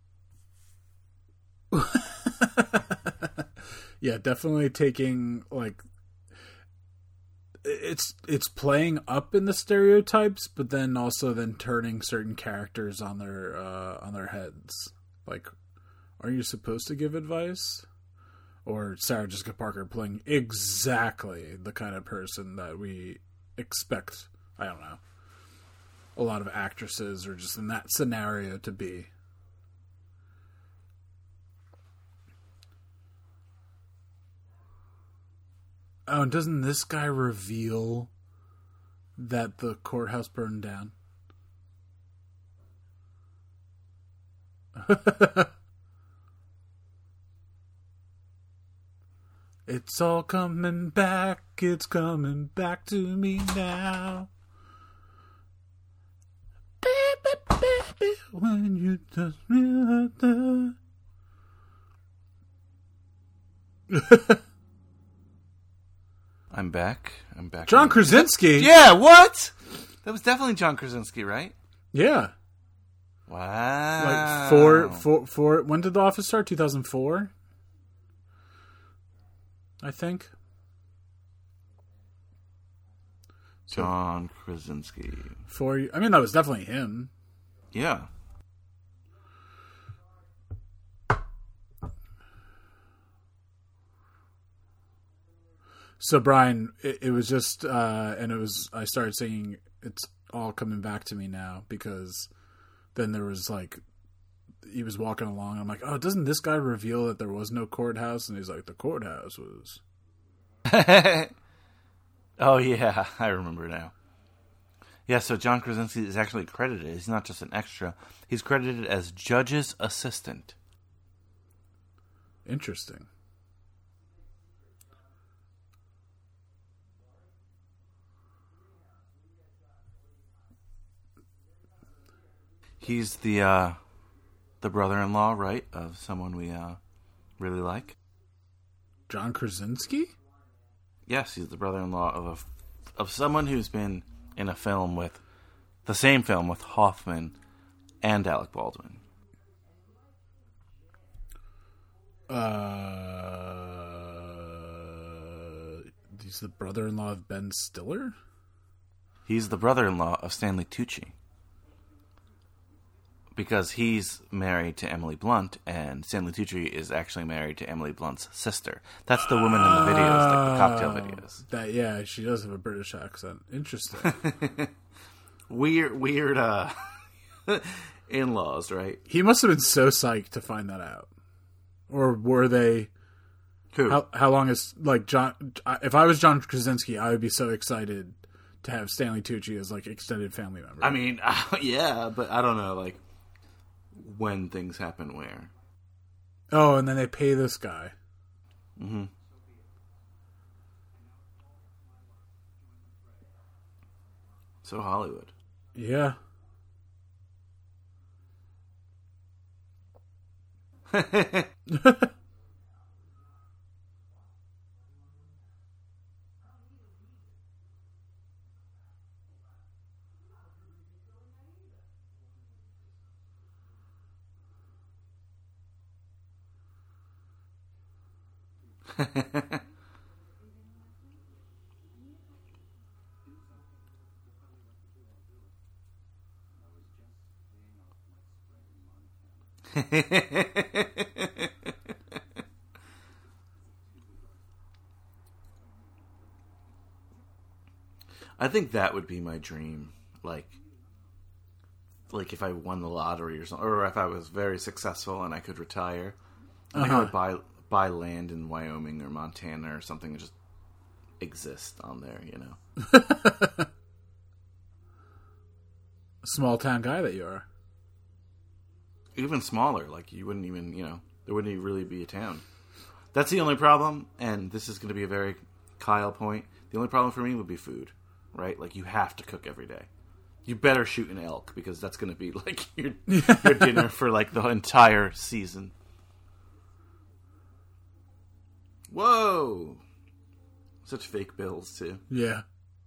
Yeah, definitely taking it's playing up in the stereotypes, but then also turning certain characters on their heads. Like, are you supposed to give advice? Or Sarah Jessica Parker playing exactly the kind of person that we expect, I don't know, a lot of actresses or just in that scenario to be. Oh, and doesn't this guy reveal that the courthouse burned down? It's all coming back, it's coming back to me now. Baby, baby, when you touch me like that. I'm back. John Krasinski? Yeah, what? That was definitely John Krasinski, right? Yeah. Wow. Like four. When did The Office start? 2004? I think. John Krasinski. I mean, that was definitely him. Yeah. So, Brian, it was just, and it was, I started singing It's All Coming Back to Me Now, because then there was he was walking along, and I'm like, oh, doesn't this guy reveal that there was no courthouse? And he's like, the courthouse was. Oh, yeah, I remember now. Yeah, so John Krasinski is actually credited. He's not just an extra. He's credited as judge's assistant. Interesting. He's the brother-in-law, right, of someone we really like. John Krasinski? Yes, he's the brother-in-law of someone who's been in a film with the same film with Hoffman and Alec Baldwin. He's the brother-in-law of Ben Stiller? He's the brother-in-law of Stanley Tucci. because he's married to Emily Blunt, and Stanley Tucci is actually married to Emily Blunt's sister. That's the woman in the videos, like the cocktail videos. Yeah, she does have a British accent. Interesting. Weird in-laws, right? He must have been so psyched to find that out. Or were they... Who? How long is... Like, John... If I was John Krasinski, I would be so excited to have Stanley Tucci as, like, extended family member. I mean, yeah, but I don't know, like, when things happen where. Oh, and then they pay this guy. Mm-hmm. So Hollywood. Yeah. I think that would be my dream. Like if I won the lottery or something, or if I was very successful and I could retire, I think I would buy land in Wyoming or Montana or something and just exist on there, you know. Small town guy that you are. Even smaller, like you wouldn't even, you know, there wouldn't even really be a town. That's the only problem, and this is going to be a very Kyle point. The only problem for me would be food, right? Like, you have to cook every day. You better shoot an elk, because that's going to be, like, your dinner for, like, the entire season. Whoa! Such fake bills, too. Yeah.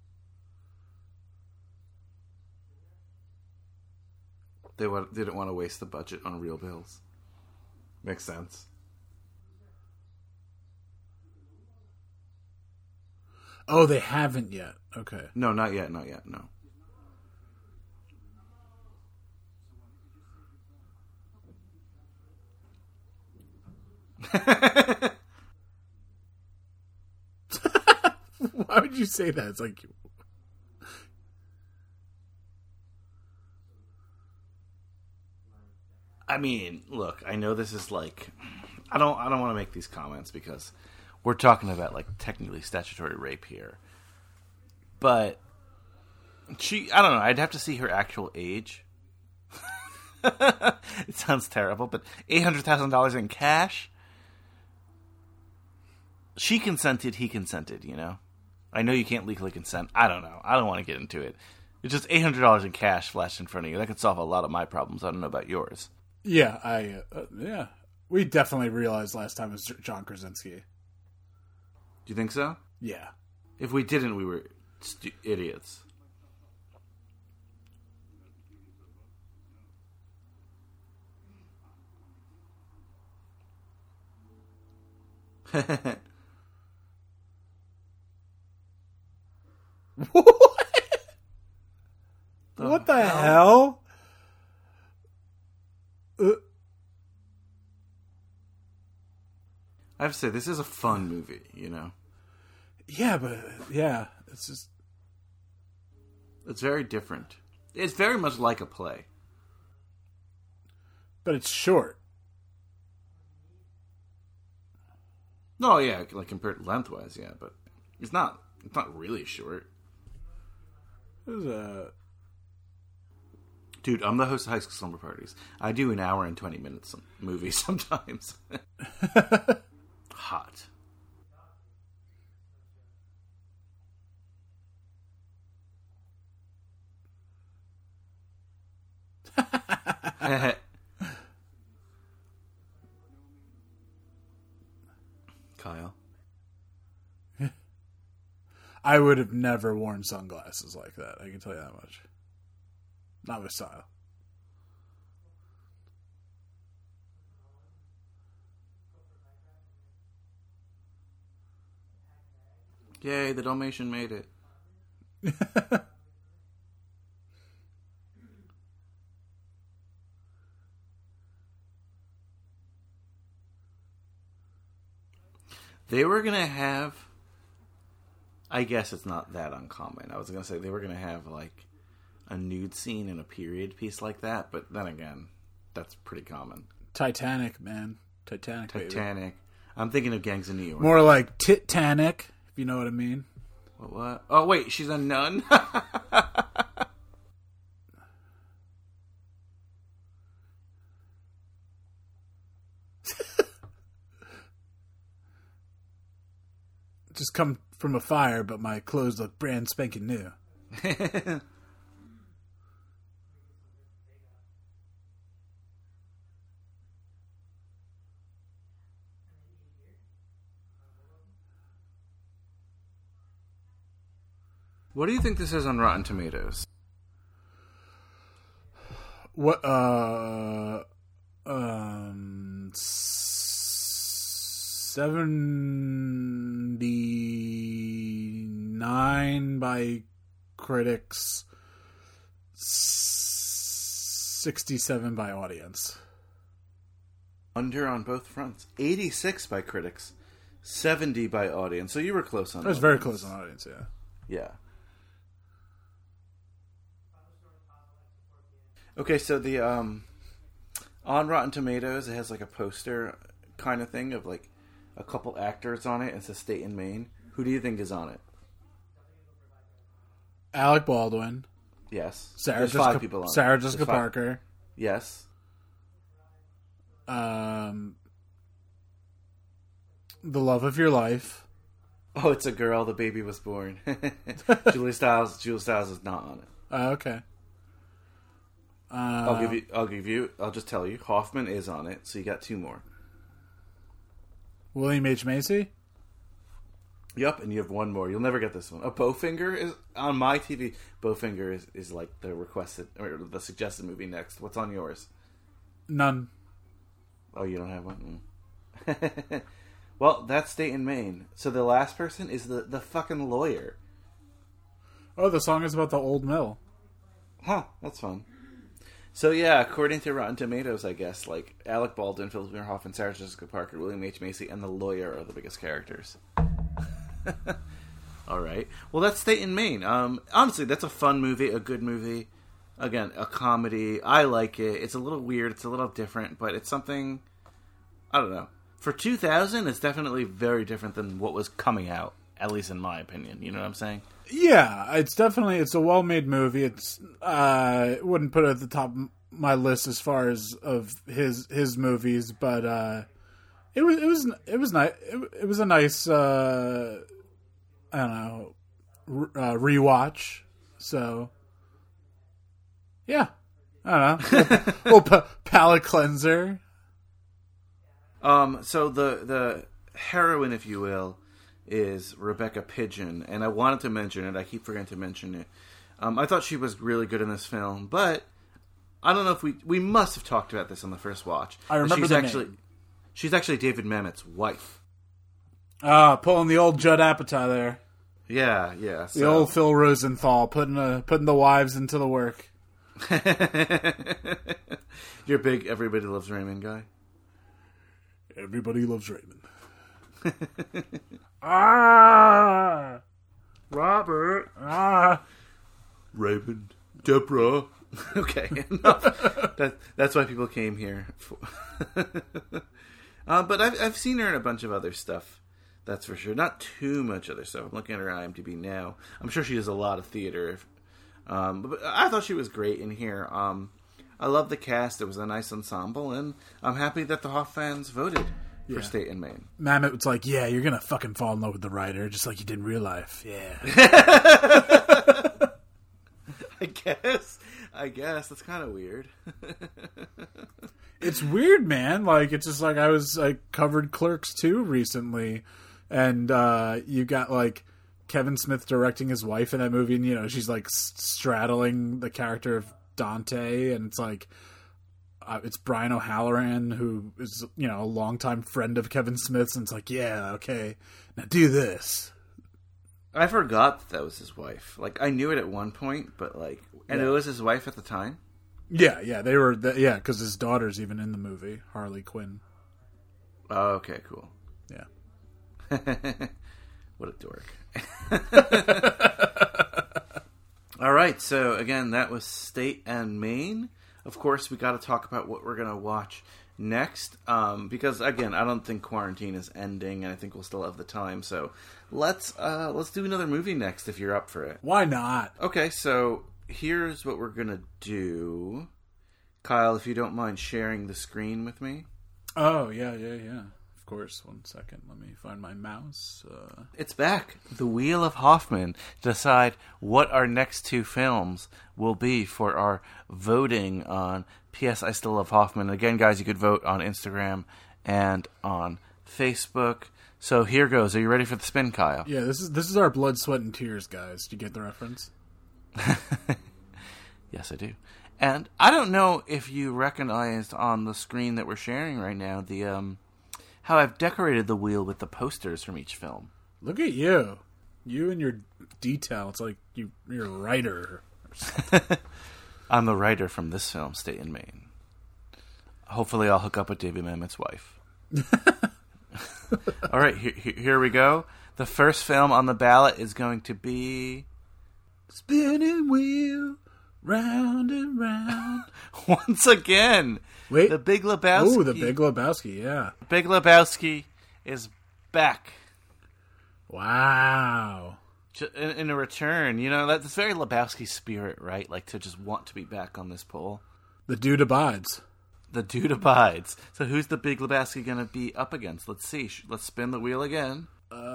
They didn't want to waste the budget on real bills. Makes sense. Oh, they haven't yet. Okay. No, not yet, no. Why would you say that? It's like... I mean, look, I know this is like... I don't want to make these comments because we're talking about, like, technically statutory rape here. But I don't know, I'd have to see her actual age. It sounds terrible, but $800,000 in cash? She consented, he consented, you know? I know you can't legally consent. I don't know. I don't want to get into it. It's just $800 in cash flashed in front of you. That could solve a lot of my problems. I don't know about yours. Yeah, yeah. We definitely realized last time it was John Krasinski. Do you think so? Yeah. If we didn't, we were idiots. What the hell? I have to say, this is a fun movie, you know? Yeah, but, yeah, it's just... It's very different. It's very much like a play. But it's short. No, yeah, like compared lengthwise, yeah, but it's not really short. It was a... Dude, I'm the host of High School Slumber Parties. I do an hour and 20 minutes movies sometimes. Hot. Kyle. I would have never worn sunglasses like that. I can tell you that much. Not with style. Yay, the Dalmatian made it. They were going to have... I guess it's not that uncommon. I was going to say they were going to have, like, a nude scene in a period piece like that, but then again, that's pretty common. Titanic, man. Titanic. Baby. I'm thinking of Gangs of New York. More like Titanic, if you know what I mean. What? Oh, wait, she's a nun? Just come from a fire, but my clothes look brand spanking new. What do you think this is on Rotten Tomatoes? What? 79 by critics, 67 by audience. Under on both fronts. 86 by critics, 70 by audience. So you were close on I was very close on audience, yeah. Yeah. Okay, so the on Rotten Tomatoes, it has like a poster kind of thing of like a couple actors on it. It says State and Maine. Who do you think is on it? Alec Baldwin. Yes. Sarah There's Jessica, 5 people on Sarah it. Jessica Parker. Yes. The love of your life. Oh, it's a girl. The baby was born. Julia Stiles is not on it. Okay. I'll just tell you. Hoffman is on it, so you got 2 more. William H. Macy? Yep, and you have 1 more. You'll never get this one. Bowfinger is on my TV. Bowfinger is like the requested or the suggested movie next. What's on yours? None. Oh, you don't have one? Well, that's State and Maine. So the last person is the fucking lawyer. Oh, the song is about the old mill. Huh, that's fun. So yeah, according to Rotten Tomatoes, I guess, like, Alec Baldwin, Philip Seymour Hoffman, Sarah Jessica Parker, William H. Macy, and the lawyer are the biggest characters. All right. Well, that's State and Maine. Honestly, that's a fun movie, a good movie. Again, a comedy. I like it. It's a little weird. It's a little different, but it's something, I don't know. For 2000, it's definitely very different than what was coming out, at least in my opinion. You know what I'm saying? Yeah, it's a well-made movie. It's I wouldn't put it at the top of my list as far as of his movies, but it was nice. It was a nice I don't know rewatch. So yeah, I don't know. Little palate cleanser. So the heroine, if you will, is Rebecca Pidgeon, and I wanted to mention it. I keep forgetting to mention it. I thought she was really good in this film, but I don't know if we must have talked about this on the first watch. I remember name. She's actually David Mamet's wife. Pulling the old Judd Apatow there. Yeah. The old Phil Rosenthal putting the wives into the work. You're a big Everybody Loves Raymond guy. Everybody loves Raymond. Robert. Raymond. Deborah. Okay, enough. That's why people came here. But I've seen her in a bunch of other stuff. That's for sure. Not too much other stuff. I'm looking at her IMDb now. I'm sure she does a lot of theater. But I thought she was great in here. I love the cast. It was a nice ensemble, and I'm happy that the Hoff fans voted for State and Maine. Mamet was like, yeah, you're going to fucking fall in love with the writer, just like you did in real life. Yeah. I guess. That's kind of weird. It's weird, man. Like, it's just like I covered Clerks 2 recently, and you got, like, Kevin Smith directing his wife in that movie, and, you know, she's, like, straddling the character of Dante, and it's like it's Brian O'Halloran, who is, you know, a longtime friend of Kevin Smith's, and it's like, yeah, okay, now do this. I forgot that was his wife. Like, I knew it at one point, but like, and it was his wife at the time. Yeah, they were. Because his daughter's even in the movie, Harley Quinn. Oh, okay, cool. Yeah. What a dork. All right, so again, that was State and Maine. Of course, we got to talk about what we're going to watch next, because again, I don't think quarantine is ending, and I think we'll still have the time. So let's do another movie next if you're up for it. Why not? Okay, so here's what we're going to do. Kyle, if you don't mind sharing the screen with me. Oh, yeah. Of course. 1 second. Let me find my mouse. It's back. The Wheel of Hoffman. Decide what our next two films will be for our voting on P.S. I Still Love Hoffman. Again, guys, you could vote on Instagram and on Facebook. So here goes. Are you ready for the spin, Kyle? Yeah, this is our blood, sweat, and tears, guys. Do you get the reference? Yes, I do. And I don't know if you recognized on the screen that we're sharing right now the how I've decorated the wheel with the posters from each film. Look at you. You and your detail. It's like you're a writer. I'm the writer from this film, State and Maine. Hopefully I'll hook up with David Mamet's wife. All right, here we go. The first film on the ballot is going to be... Spinning Wheel, round and round. Once again. Wait. The Big Lebowski. Oh, The Big Lebowski, yeah. Big Lebowski is back. Wow. In a return. You know, that's very Lebowski spirit, right? Like, to just want to be back on this pole. The dude abides. The dude abides. So who's the Big Lebowski going to be up against? Let's see. Let's spin the wheel again.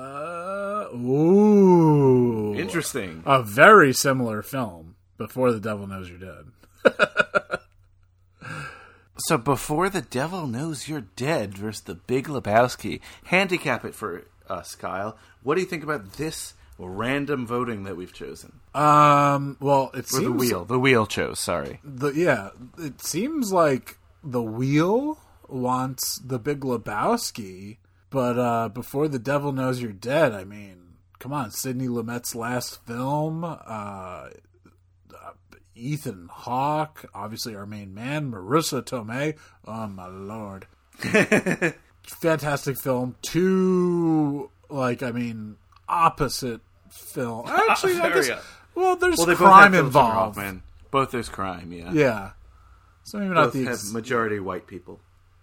Ooh. Interesting. A very similar film, Before the Devil Knows You're Dead. So Before the Devil Knows You're Dead versus the Big Lebowski. Handicap it for us, Kyle. What do you think about this random voting that we've chosen? Well, it seems... The wheel chose, sorry. It seems like the wheel wants the Big Lebowski, but Before the Devil Knows You're Dead, I mean, come on, Sidney Lumet's last film, Ethan Hawke, obviously our main man, Marissa Tomei, oh my lord. Fantastic film. Two, opposite film. Actually, I guess, there's crime involved. Both there's crime, yeah. Yeah. So maybe both not have majority white people.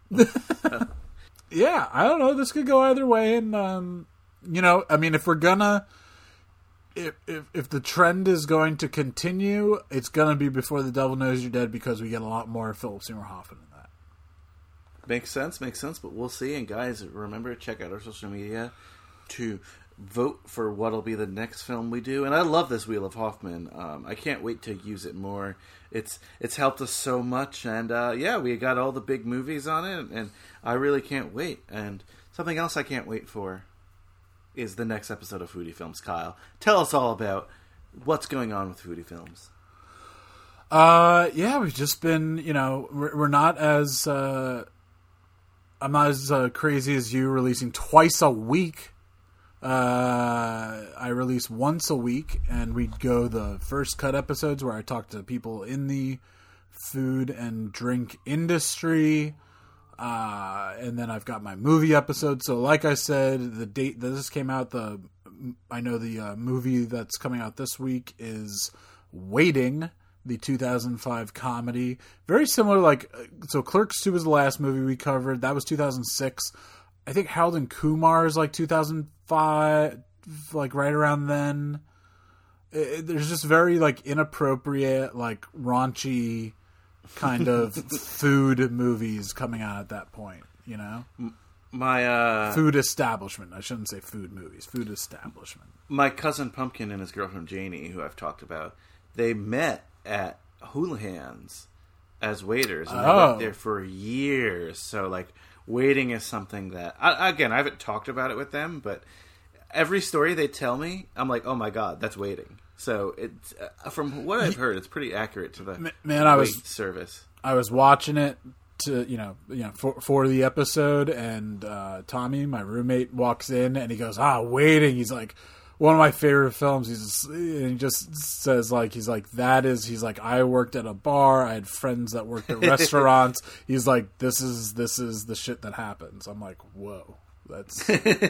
Yeah, I don't know. This could go either way, and if we're gonna, if the trend is going to continue, it's gonna be Before the Devil Knows You're Dead because we get a lot more Philip Seymour Hoffman in that. Makes sense, but we'll see. And guys, remember, check out our social media to vote for what'll be the next film we do. And I love this Wheel of Hoffman. I can't wait to use it more. It's helped us so much, and we got all the big movies on it, and I really can't wait. And something else I can't wait for is the next episode of Foodie Films. Kyle, tell us all about what's going on with Foodie Films. We've just been, we're not as I'm not as crazy as you, releasing twice a week. I release once a week, and we go the first cut episodes where I talk to people in the food and drink industry, and then I've got my movie episode. So like I said, the date that this came out, I know the movie that's coming out this week is Waiting, the 2005 comedy. Very similar, so Clerks 2 was the last movie we covered. That was 2006. I think Harold and Kumar is 2005, right around then. There's just very inappropriate, raunchy kind of food movies coming out at that point, My food establishment. I shouldn't say food movies. Food establishment. My cousin Pumpkin and his girlfriend Janie, who I've talked about, they met at Houlihan's as waiters, and they worked there for years. So Waiting is something that, again, I haven't talked about it with them, but every story they tell me, I'm like, oh my god, that's Waiting. So it's from what I've heard, it's pretty accurate to the service. I was watching it to for the episode, and Tommy, my roommate, walks in and he goes, Waiting. He's like, one of my favorite films. He just says I worked at a bar. I had friends that worked at restaurants. He's like, this is the shit that happens. I'm like, whoa, That's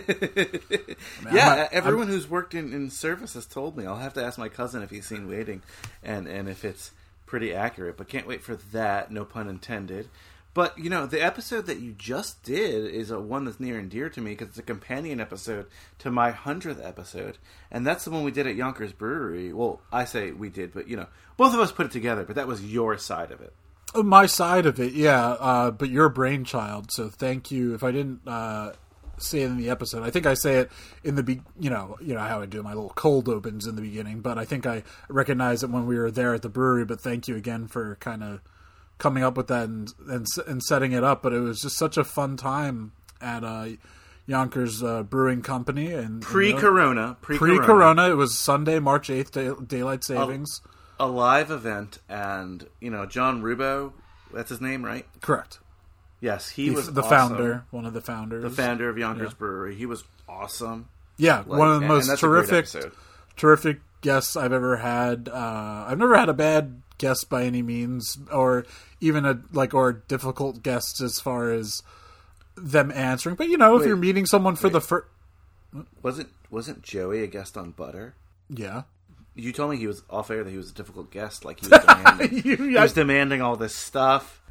everyone who's worked in service has told me. I'll have to ask my cousin if he's seen Waiting, and if it's pretty accurate. But can't wait for that. No pun intended. But the episode that you just did is one that's near and dear to me because it's a companion episode to my 100th episode, and that's the one we did at Yonkers Brewery. Well, I say we did, but both of us put it together. But that was your side of it. My side of it, yeah. But your brainchild. So thank you. If I didn't say it in the episode, I think I say it in the you know how I do my little cold opens in the beginning. But I think I recognized it when we were there at the brewery. But thank you again for kind of coming up with that and setting it up. But it was just such a fun time at Yonkers Brewing Company and pre-corona. It was Sunday, March 8th, daylight savings. A live event, and John Rubo, that's his name, right? Correct. Yes, he was the awesome. founder, one of the founders, the founder of Yonkers Brewery. He was awesome. Yeah, one of the most terrific guests I've ever had. I've never had a bad guest by any means, or even a difficult guest as far as them answering. But if you're meeting someone for the first, wasn't Joey a guest on Butter? Yeah. You told me he was off air that he was a difficult guest, like he was demanding. He was demanding all this stuff.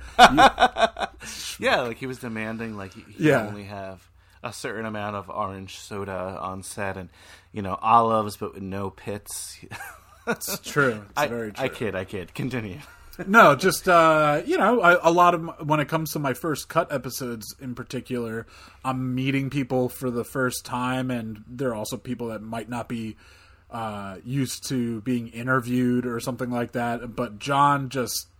Yeah, like he was demanding, like he only have a certain amount of orange soda on set, and olives, but with no pits. It's true. It's very true. I kid. Continue. No, just a lot of when it comes to my first cut episodes in particular, I'm meeting people for the first time, and there are also people that might not be used to being interviewed or something like that. But John just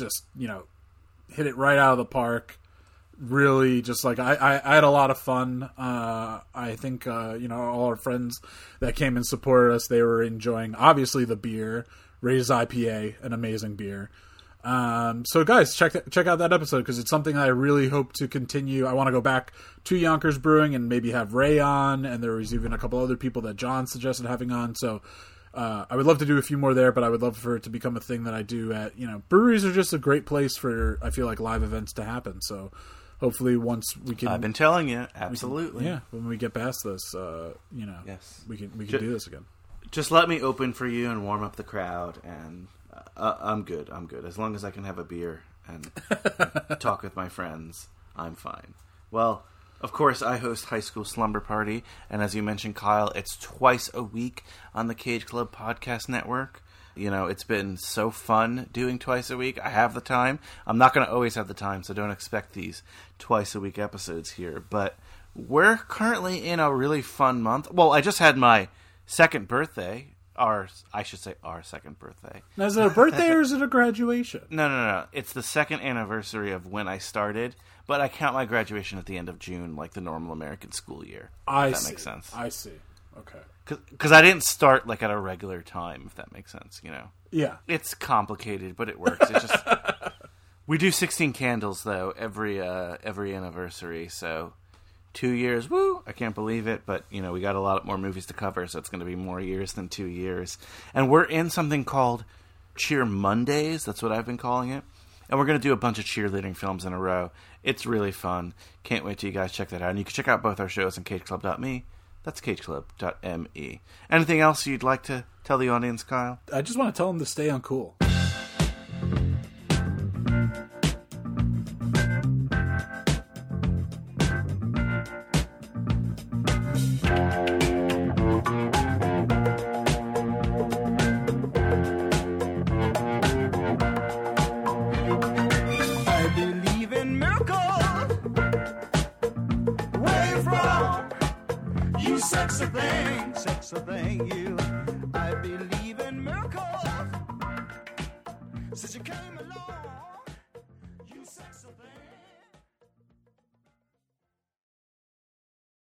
hit it right out of the park. Really, just like I had a lot of fun. I think all our friends that came and supported us, they were enjoying obviously the beer, Ray's IPA, an amazing beer. So guys, check out that episode because it's something I really hope to continue. I want to go back to Yonkers Brewing and maybe have Ray on, and there was even a couple other people that John suggested having on. So I would love to do a few more there, but I would love for it to become a thing that I do at breweries are just a great place for I feel like live events to happen. So hopefully once we can, I've been telling you, absolutely. When we get past this, yes, we can do this again. Just let me open for you and warm up the crowd, and I'm good. As long as I can have a beer and talk with my friends, I'm fine. Well, of course, I host High School Slumber Party, and as you mentioned, Kyle, it's twice a week on the Cage Club Podcast Network. It's been so fun doing twice a week. I have the time. I'm not going to always have the time, so don't expect these twice a week episodes here. But we're currently in a really fun month. Well, I just had my second birthday. Our second birthday. Now, is it a birthday or is it a graduation? No. It's the second anniversary of when I started, but I count my graduation at the end of June, like the normal American school year. If that makes sense. I see. Okay. Because I didn't start like at a regular time, if that makes sense, Yeah. It's complicated, but it works. It's just we do 16 candles though every anniversary, so 2 years, woo! I can't believe it, but we got a lot more movies to cover, so it's going to be more years than 2 years. And we're in something called Cheer Mondays. That's what I've been calling it. And we're going to do a bunch of cheerleading films in a row. It's really fun. Can't wait till you guys check that out. And you can check out both our shows on cageclub.me. That's cageclub.me. Anything else you'd like to tell the audience, Kyle? I just want to tell them to stay uncool. Sexy thing, you. I believe in miracles. Since you came along, you sexy thing.